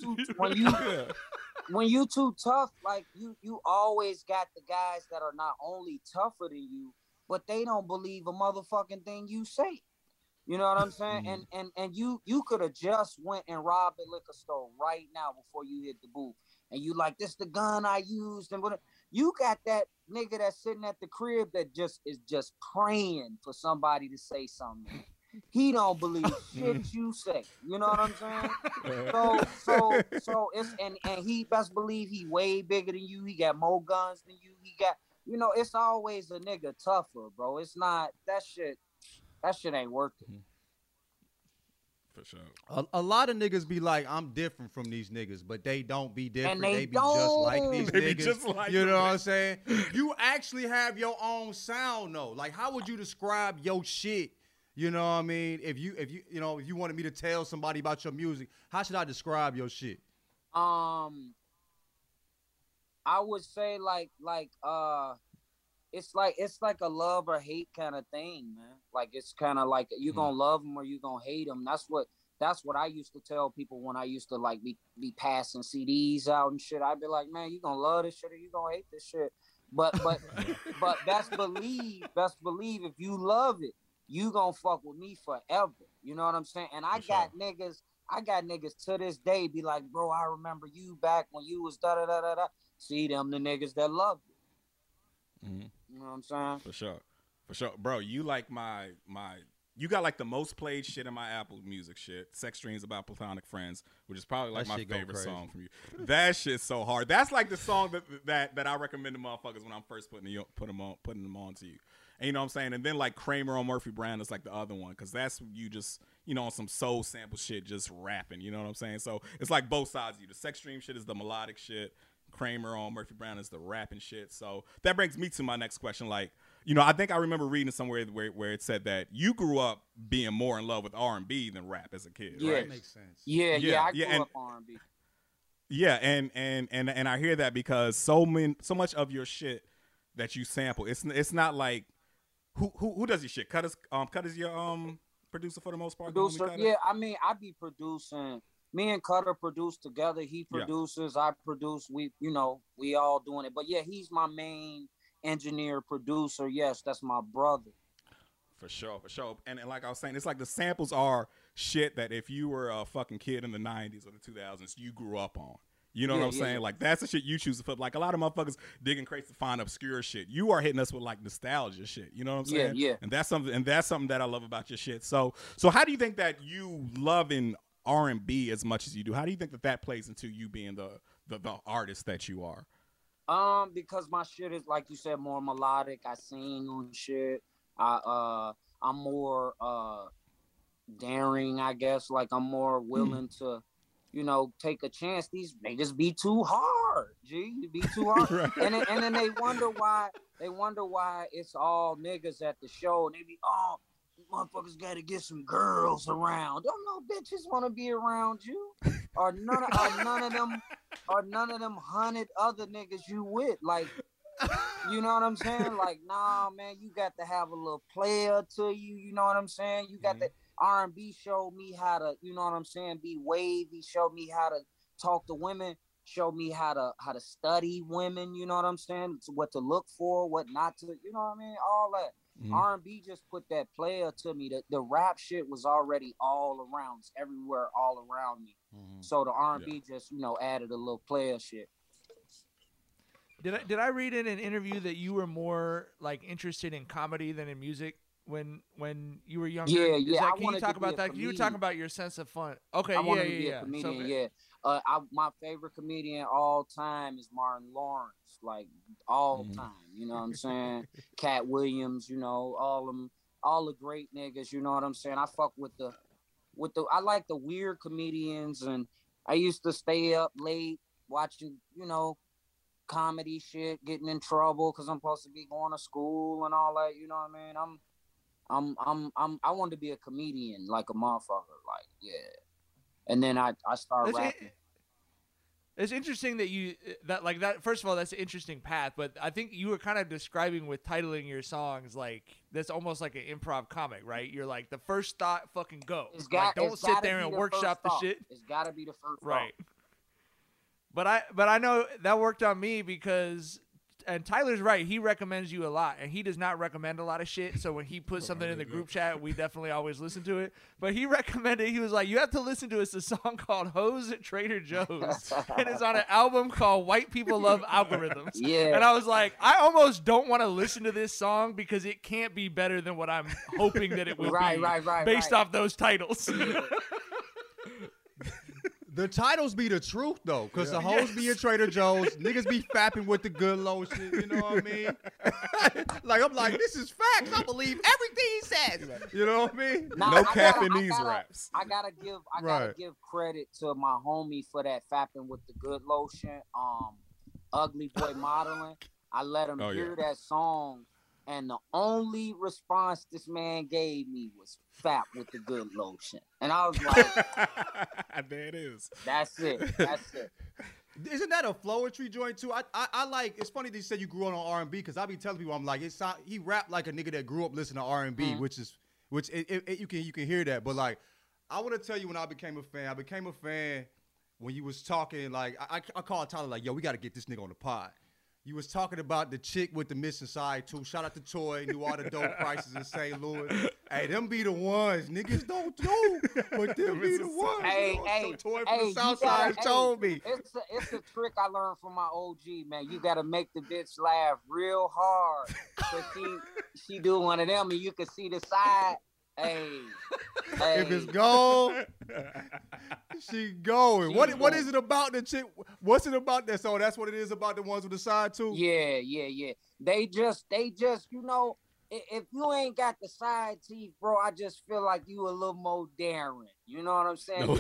When you too tough, like you always got the guys that are not only tougher than you, but they don't believe a motherfucking thing you say. You know what I'm saying? And you could have just went and robbed a liquor store right now before you hit the booth. And you like, this the gun I used, and whatever. You got that nigga that's sitting at the crib that is just praying for somebody to say something. He don't believe shit you say. You know what I'm saying? So it's and he best believe he way bigger than you. He got more guns than you. He got, you know, it's always a nigga tougher, bro. It's not that shit. That shit ain't worth it. For sure. A lot of niggas be like, I'm different from these niggas, but they don't be different. And they be just like these They be niggas. just like you know them. what I'm saying? You actually have your own sound though. Like, how would you describe your shit? You know what I mean? If you wanted me to tell somebody about your music, how should I describe your shit? I would say it's like a love or hate kind of thing, man. Like, it's kind of like you gonna love them or you gonna hate them. That's what I used to tell people when I used to like be passing CDs out and shit. I'd be like, man, you gonna love this shit or you gonna hate this shit. But best believe if you love it, you gonna fuck with me forever. You know what I'm saying? And I got niggas to this day be like, bro, I remember you back when you was da da da da da. See them the niggas that love you. Mm-hmm. You know what I'm saying? For sure, bro. You like my. You got like the most played shit in my Apple Music shit. Sex Dreams About Platonic Friends, which is probably like my favorite song from you. That shit's so hard. That's like the song that I recommend to motherfuckers when I'm first putting them on to you. And you know what I'm saying? And then like Kramer on Murphy Brown is like the other one, because that's you just, on some soul sample shit, just rapping. You know what I'm saying? So it's like both sides of you. The Sex Dream shit is the melodic shit. Kramer on Murphy Brown is the rapping shit. So that brings me to my next question. Like, I think I remember reading somewhere where it said that you grew up being more in love with R&B than rap as a kid. Yeah, right? That makes sense. Yeah, I grew up R&B. Yeah, and I hear that because so much of your shit that you sample, it's not like who does your shit? Cut is your producer for the most part. Producer, yeah. I mean, I be producing. Me and Cutter produce together. He produces, I produce. We all doing it. But yeah, he's my main engineer, producer. Yes, that's my brother. For sure. And like I was saying, it's like the samples are shit that if you were a fucking kid in the 90s or the 2000s, you grew up on. You know what I'm saying? Like, that's the shit you choose to flip. Like, a lot of motherfuckers digging crates to find obscure shit. You are hitting us with, like, nostalgia shit. You know what I'm saying? Yeah. And that's something that I love about your shit. So how do you think that you loving R&B as much as you do, how do you think that plays into you being the artist that you are? Because my shit is, like you said, more melodic. I sing on shit. I'm more daring, I guess. Like, I'm more willing to, take a chance. These niggas be too hard, G. Be too hard. Right. And then they wonder why it's all niggas at the show. And they be, motherfuckers got to get some girls around. Don't no bitches want to be around you, or none of them 100 other niggas you with. Like, you know what I'm saying? Like, nah, man, you got to have a little player to you. You know what I'm saying? You got to R&B showed me how to, you know what I'm saying, be wavy. Showed me how to talk to women. Showed me how to study women. You know what I'm saying? What to look for, what not to. You know what I mean? All that. R&B just put that player to me. The rap shit was already all around, everywhere, all around me. So the R&B just, added a little player shit. Did I read in an interview that you were more like interested in comedy than in music when you were younger? Yeah. Can you talk about that? You were talking about your sense of fun. Okay, I wanted to be a comedian, my favorite comedian all time is Martin Lawrence, like all time. You know what I'm saying? Cat Williams, all the great niggas. You know what I'm saying? I fuck with the I like the weird comedians, and I used to stay up late watching, comedy shit, getting in trouble because I'm supposed to be going to school and all that. You know what I mean? I wanted to be a comedian, like a motherfucker, like, yeah. And then I started rapping. It's interesting that first of all, that's an interesting path, but I think you were kind of describing with titling your songs like that's almost like an improv comic, right? You're like, the first thought, fucking go. Don't sit there and workshop the shit. It's gotta be the first thought. Right. But I know that worked on me because, and Tyler's right, he recommends you a lot, and he does not recommend a lot of shit. So when he puts something in the group chat, we definitely always listen to it. But he recommended, he was like, you have to listen to a song called Hoes at Trader Joe's. And it's on an album called White People Love Algorithms. Yeah. And I was like, I almost don't want to listen to this song because it can't be better than what I'm hoping that it will be based off those titles. The titles be the truth though, because the hoes be in Trader Joe's, niggas be fapping with the good lotion. You know what I mean? Like I'm like, this is facts. I believe everything he says. You know what I mean? No cap in these raps. I gotta give credit to my homie for that fapping with the good lotion. Ugly Boy Modeling. I let him hear that song, and the only response this man gave me was "fap with the good lotion," and I was like, "There it is. That's it. Isn't that a Flowetry joint too? I like. It's funny that you said you grew up on R&B because I be telling people I'm like, he rapped like a nigga that grew up listening to R&B, which you can hear that. But like, I want to tell you when I became a fan when you was talking like I called Tyler like, yo, we got to get this nigga on the pod. You was talking about the chick with the missing side too. Shout out to Toy, knew all the dope prices in St. Louis. Hey, them be the ones. Niggas don't do, but them be the ones. Hey, Toy from the South Side told me. It's a trick I learned from my OG, man. You gotta make the bitch laugh real hard. So she do one of them and you can see the side. Hey. If it's gone, she going. What is it about the chick? What's it about that? So that's what it is about the ones with the side too? Yeah. They just, you know, if you ain't got the side teeth, bro, I just feel like you a little more daring. You know what I'm saying? You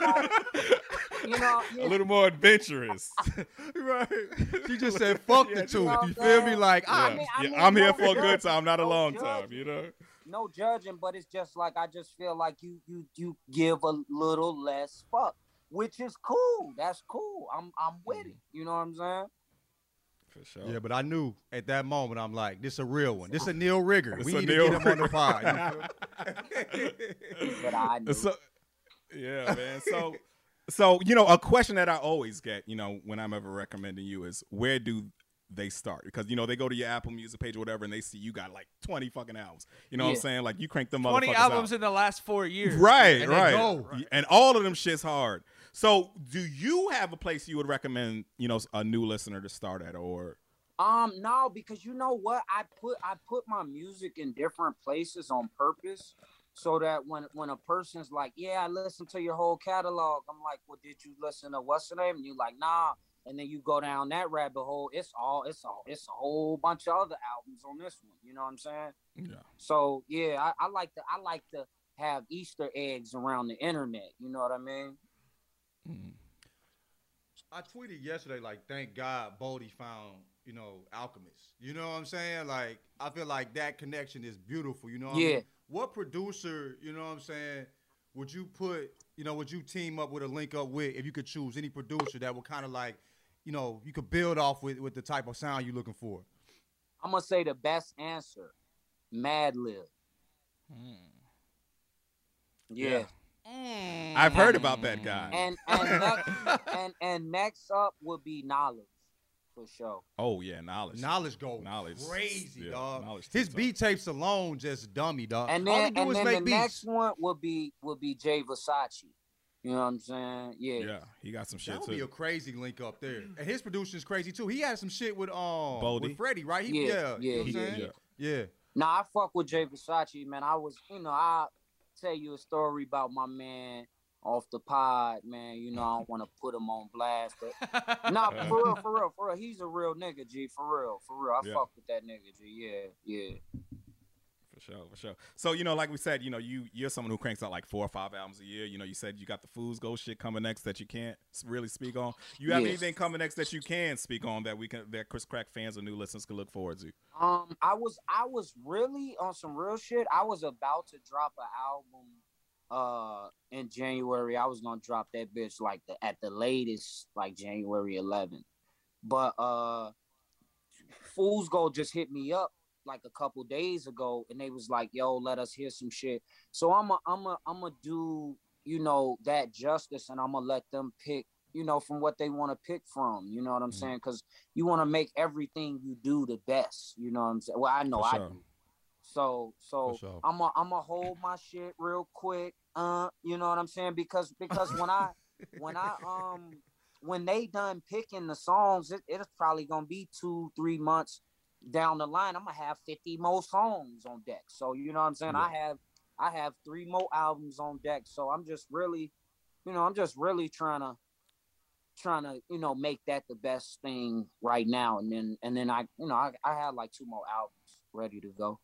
a little more adventurous. Right. She just said, fuck the tooth. You feel me? Like, I'm here for a good time, not a long time, you know? No judging, but it's just like I just feel like you give a little less fuck, which is cool. That's cool. I'm with it. You know what I'm saying? For sure. Yeah, but I knew at that moment I'm like, this a real one. This a Neil Rigger. We need to get him on the pod. But I knew. Yeah, man. So you know, a question that I always get, you know, when I'm ever recommending you is where do they start? Because, you know, they go to your Apple Music page or whatever and they see you got like 20 fucking albums. You know what I'm saying? Like you crank them 20 albums out. in the last 4 years. Right. And all of them shit's hard. So do you have a place you would recommend, you know, a new listener to start at or? No, because you know what? I put my music in different places on purpose so that when a person's like, yeah, I listened to your whole catalog. I'm like, well, did you listen to what's the name? And you're like, nah. And then you go down that rabbit hole. It's a whole bunch of other albums on this one. You know what I'm saying? Yeah. So yeah, I like to have Easter eggs around the internet. You know what I mean? Mm. I tweeted yesterday, like, thank God Bodie found, you know, Alchemist. You know what I'm saying? Like, I feel like that connection is beautiful. You know what I mean? What producer, you know what I'm saying, would you team up with or link up with if you could choose any producer that would kind of like, you know, you could build off with the type of sound you're looking for? I'm going to say the best answer, Madlib. Yeah. I've heard about that guy. And next up would be Knowledge, for sure. Oh yeah, Knowledge crazy, dog. Knowledge his beat tapes alone just dummy, dog. And then the next one would be Jay Versace. You know what I'm saying? Yeah, he got some shit too. That would be a crazy link up there. And his production is crazy too. He had some shit with Bodie. with Freddie, right? Yeah. Nah, I fuck with Jay Versace, man. I'll tell you a story about my man off the pod, man. You know, I don't want to put him on blast. But nah, for real. He's a real nigga, G. For real. I fuck with that nigga, G. Yeah. For sure. So, you know, like we said, you know, you're someone who cranks out like 4 or 5 albums a year. You know, you said you got the Fool's Gold shit coming next that you can't really speak on. You have anything coming next that you can speak on that Chris Crack fans or new listeners can look forward to? I was really on some real shit. I was about to drop an album in January. I was gonna drop that bitch like at the latest, like January 11th. But Fool's Gold just hit me up like a couple days ago, and they was like, yo, let us hear some shit. So I'm a do, you know, that justice, and I'm gonna let them pick, you know, from what they want to pick from. You know what I'm saying? Because you want to make everything you do the best. You know what I'm saying? Well, I know I do. So sure. I'm a hold my shit real quick. You know what I'm saying? Because when they done picking the songs, it's probably gonna be 2-3 months down the line. I'm gonna have 50 more songs on deck. So you know what I'm saying? Yeah. I have 3 more albums on deck. So I'm just really I'm just really trying to make that the best thing right now. And then I had like 2 more albums ready to go.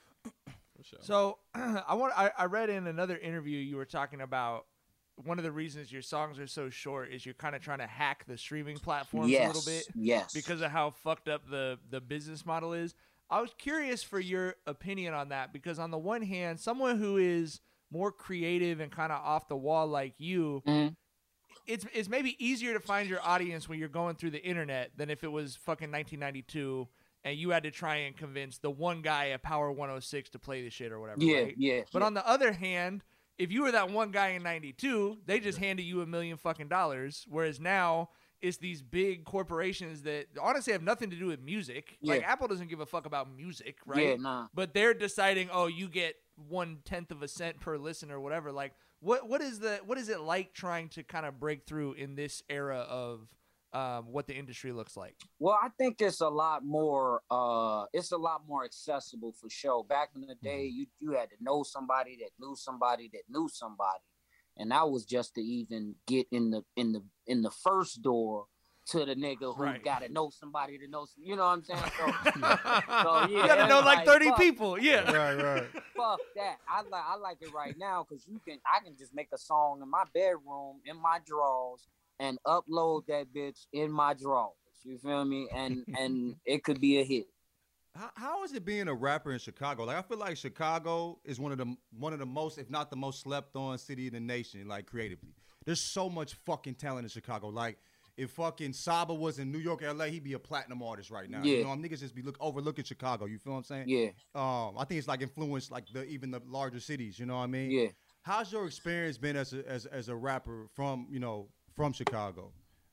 So I read in another interview you were talking about one of the reasons your songs are so short is you're kind of trying to hack the streaming platforms a little bit. Yes. Because of how fucked up the business model is. I was curious for your opinion on that, because on the one hand, someone who is more creative and kind of off the wall like you, it's maybe easier to find your audience when you're going through the internet than if it was fucking 1992 and you had to try and convince the one guy at Power 106 to play the shit or whatever. Yeah, right? yeah. But on the other hand, if you were that one guy in 92, they just handed you $1 million fucking dollars, whereas now it's these big corporations that honestly have nothing to do with music. Yeah. Like Apple doesn't give a fuck about music, right? Yeah, nah. But they're deciding, oh, you get 1/10 of a cent per listen or whatever. Like, what is it like trying to kind of break through in this era of what the industry looks like? Well, I think it's a lot more accessible for sure. Back in the day, you had to know somebody that knew somebody that knew somebody. And that was just to even get in the first door to the nigga who gotta know somebody to know. You know what I'm saying? So yeah, you gotta know like 30 people. Yeah, right. Fuck that. I like it right now because I can just make a song in my bedroom in my drawers and upload that bitch in my drawers. You feel me? And it could be a hit. How is it being a rapper in Chicago? Like, I feel like Chicago is one of the most, if not the most slept on city in the nation, like creatively. There's so much fucking talent in Chicago. Like, if fucking Saba was in New York, LA, he'd be a platinum artist right now. Yeah. You know, niggas just be overlooking Chicago. You feel what I'm saying? Yeah. I think it's like influenced like even the larger cities. You know what I mean? Yeah. How's your experience been as a rapper from Chicago?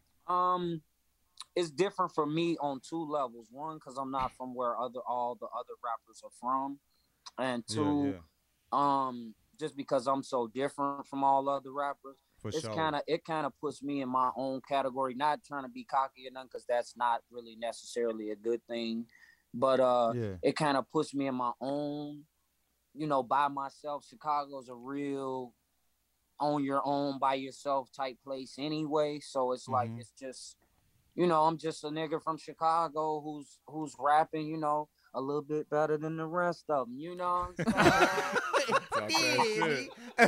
It's different for me on 2 levels. One, because I'm not from where all the other rappers are from, and 2, just because I'm so different from all other rappers. It kind of puts me in my own category. Not trying to be cocky or nothing, because that's not really necessarily a good thing. But it kind of puts me in my own, by myself. Chicago's a real on your own, by yourself type place anyway. So it's like it's just. I'm just a nigga from Chicago who's rapping, a little bit better than the rest of them. You know what I'm saying?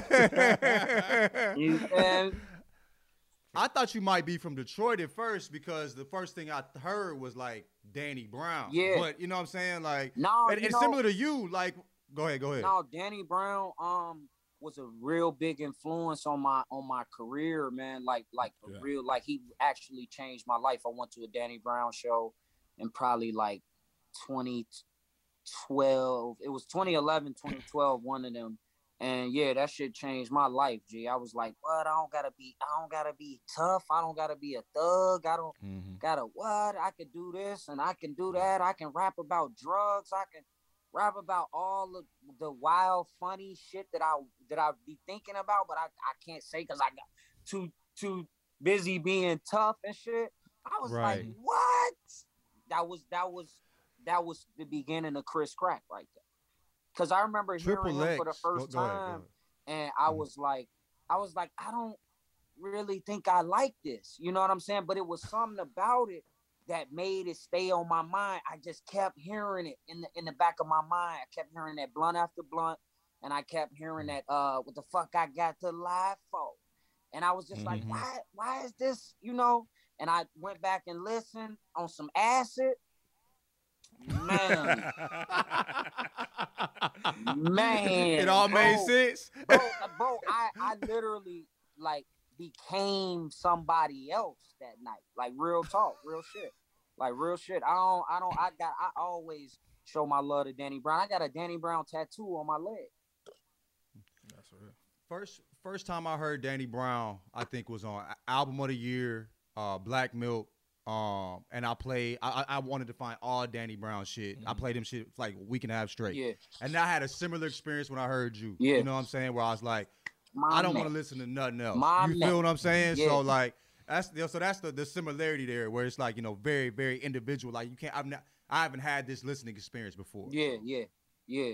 I thought you might be from Detroit at first, because the first thing I heard was like Danny Brown. Yeah. But you know what I'm saying? Like, no, and similar to you, like, go ahead. No, Danny Brown was a real big influence on my career, man. Like real, like he actually changed my life. I went to a Danny Brown show in probably like 2012. It was 2011, 2012, one of them. And yeah, that shit changed my life, G. I was like, what? I don't gotta be tough. I don't gotta be a thug. I don't gotta what? I can do this and I can do that. I can rap about drugs. I can rap about all of the wild, funny shit that I be thinking about, but I can't say because I got too busy being tough and shit. I was like, what? That was the beginning of Chris Crack right there. Because I remember hearing him for the first time, and I was like, I don't really think I like this. You know what I'm saying? But it was something about it that made it stay on my mind. I just kept hearing it in the back of my mind. I kept hearing that blunt after blunt, and I kept hearing that what the fuck I got to lie for. And I was just like, why is this, And I went back and listened on some acid. Man. It all made sense. Bro, I literally like became somebody else that night. Like real talk, real shit. Like real shit. I always show my love to Danny Brown. I got a Danny Brown tattoo on my leg. That's right. First time I heard Danny Brown, I think was on Album of the Year, Black Milk. And I wanted to find all Danny Brown shit. I played him shit for like a week and a half straight. Yeah. And I had a similar experience when I heard you. Yeah. You know what I'm saying? Where I was like, I don't want to listen to nothing else. You feel what I'm saying? Yeah. So like that's the similarity there, where it's like, very, very individual. Like I haven't had this listening experience before. Yeah,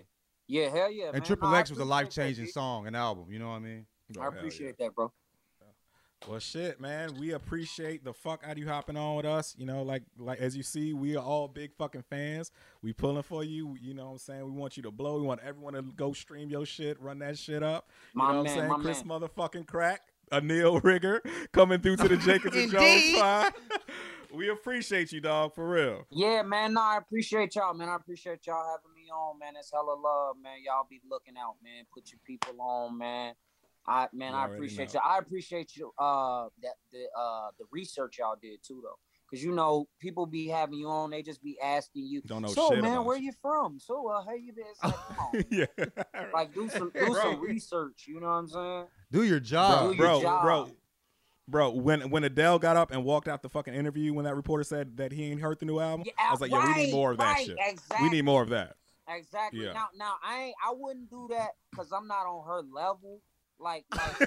hell yeah. And man. Triple X was a life-changing song and album. You know what I mean? I appreciate that, bro. Well, shit, man. We appreciate the fuck out of you hopping on with us. You know, like as you see, we are all big fucking fans. We pulling for you. You know what I'm saying? We want you to blow. We want everyone to go stream your shit, run that shit up. You know what I'm saying? Chris motherfucking Crack, a Neil Rigger coming through to the Jenkins and Jones pod. We appreciate you, dog, for real. Yeah, man. No, I appreciate y'all, man. I appreciate y'all having me on, man. It's hella love, man. Y'all be looking out, man. Put your people on, man. I appreciate you. I appreciate you. The research y'all did too, though, because you know people be having you on. They just be asking you. Don't know so, shit man, about where you from? So, how you been? It's like, come on. Yeah. Like do some research. You know what I'm saying? Do your job, Bro, when Adele got up and walked out the fucking interview when that reporter said that he ain't heard the new album, I was like, yo, we need more of that shit. Exactly. We need more of that. Exactly. Yeah. Now I wouldn't do that because I'm not on her level. Like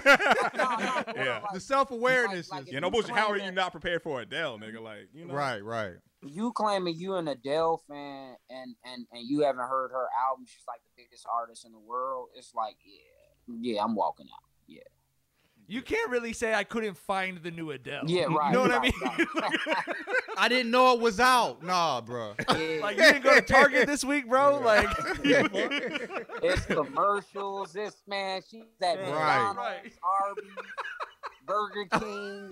yeah. The self-awareness is, you know, bullshit. How are you not prepared for Adele, nigga? Like, you know, right. You claiming you an Adele fan and you haven't heard her album? She's like the biggest artist in the world. It's like, yeah, I'm walking out. Yeah. You can't really say I couldn't find the new Adele. Yeah, right. You know what I mean? Right. I didn't know it was out. Nah, bro. Yeah. Like, you didn't go to Target this week, bro? Like, it's commercials. She's at McDonald's, Arby's, Burger King.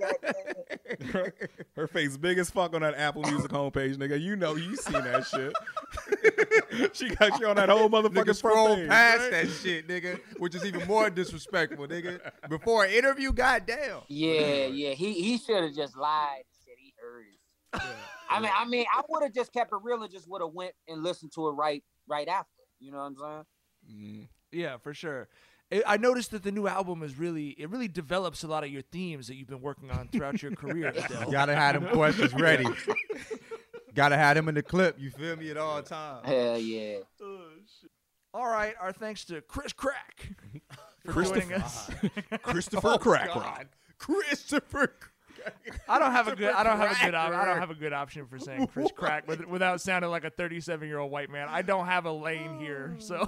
Her face big as fuck on that Apple Music homepage, nigga. You know, you seen that shit. She got you on that whole motherfucking nigga scroll page, past right? that shit, nigga, which is even more disrespectful, nigga. Before an interview, goddamn. Yeah. He should have just lied and said he heard it. Yeah. I mean, I would have just kept it real and just would have went and listened to it right after. You know what I'm saying? Yeah, for sure. I noticed that the new album is really develops a lot of your themes that you've been working on throughout your career, Adele. You gotta have them questions ready. Gotta have them in the clip. You feel me at all times? Hell yeah. All right, our thanks to Chris Crack for joining us. Christopher Crack. Christopher. I don't have a good option for saying Chris Crack without sounding like a 37-year-old white man. I don't have a lane here, so.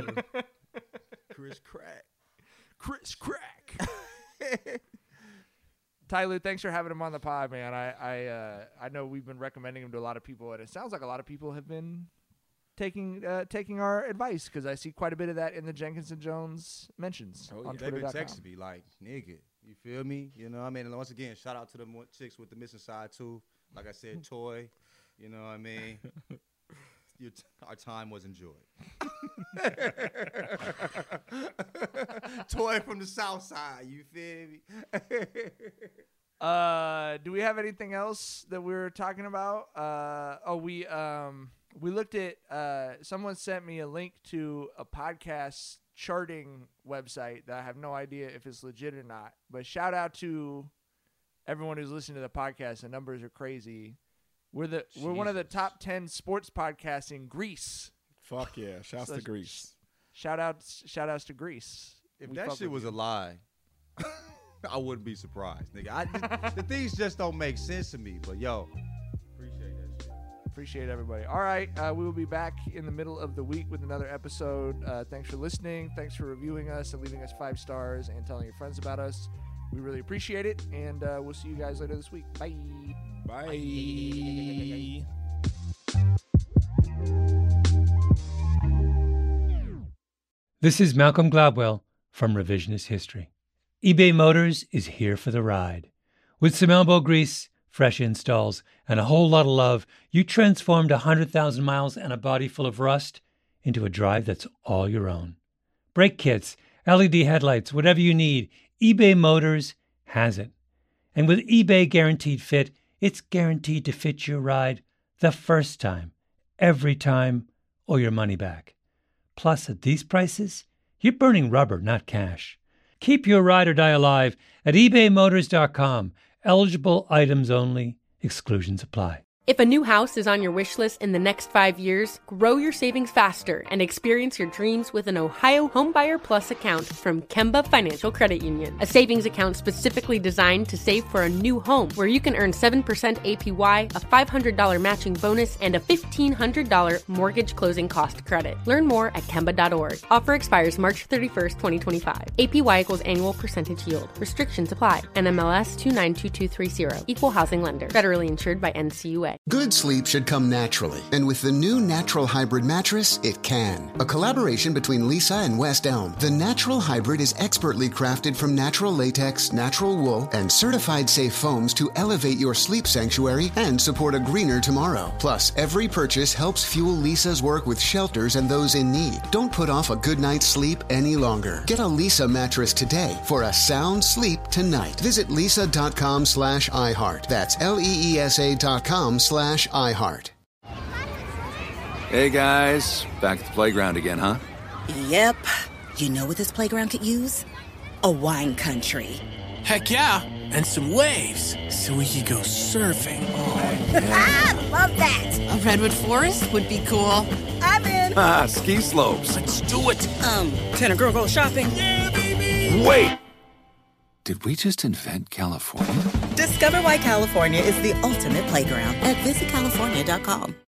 Chris Crack. Tyler, thanks for having him on the pod, man. I know we've been recommending him to a lot of people, and it sounds like a lot of people have been taking our advice because I see quite a bit of that in the Jenkins and Jones mentions. Oh, on they've been Twitter.com. texting me like, nigga, you feel me? You know what I mean? And once again, shout out to the chicks with the missing side too. Like I said, Toy. You know what I mean? Our time was enjoyed. Toy from the south side, you feel me? Do we have anything else that we were talking about? We looked at someone sent me a link to a podcast charting website that I have no idea if it's legit or not. But shout out to everyone who's listening to the podcast. The numbers are crazy. We're one of the top 10 sports podcasts in Greece. Fuck yeah! Shouts to Greece. Shout outs to Greece. If that shit was a lie, I wouldn't be surprised, nigga. The things just don't make sense to me. But yo, appreciate that shit. Appreciate everybody. All right, we will be back in the middle of the week with another episode. Thanks for listening. Thanks for reviewing us and leaving us 5 stars and telling your friends about us. We really appreciate it, and we'll see you guys later this week. Bye. Bye. This is Malcolm Gladwell from Revisionist History. eBay Motors is here for the ride. With some elbow grease, fresh installs, and a whole lot of love, you transformed 100,000 miles and a body full of rust into a drive that's all your own. Brake kits, LED headlights, whatever you need, eBay Motors has it. And with eBay Guaranteed Fit, it's guaranteed to fit your ride the first time, every time, or your money back. Plus, at these prices, you're burning rubber, not cash. Keep your ride or die alive at ebaymotors.com. Eligible items only. Exclusions apply. If a new house is on your wish list in the next 5 years, grow your savings faster and experience your dreams with an Ohio Homebuyer Plus account from Kemba Financial Credit Union. A savings account specifically designed to save for a new home, where you can earn 7% APY, a $500 matching bonus, and a $1,500 mortgage closing cost credit. Learn more at Kemba.org. Offer expires March 31st, 2025. APY equals annual percentage yield. Restrictions apply. NMLS 292230. Equal housing lender. Federally insured by NCUA. Good sleep should come naturally, and with the new Natural Hybrid mattress, it can. A collaboration between Lisa and West Elm, the Natural Hybrid is expertly crafted from natural latex, natural wool, and certified safe foams to elevate your sleep sanctuary and support a greener tomorrow. Plus, every purchase helps fuel Lisa's work with shelters and those in need. Don't put off a good night's sleep any longer. Get a Lisa mattress today for a sound sleep tonight. Visit lisa.com/iHeart. That's LEESA.com/iHeart. Hey guys, back at the playground again, huh? Yep. You know what this playground could use? A wine country. Heck yeah, and some waves so we could go surfing. Oh, yeah. Love that. A redwood forest would be cool. I'm in. Ski slopes. Let's do it. Can a girl go shopping? Yeah, baby. Wait. Did we just invent California? Discover why California is the ultimate playground at visitcalifornia.com.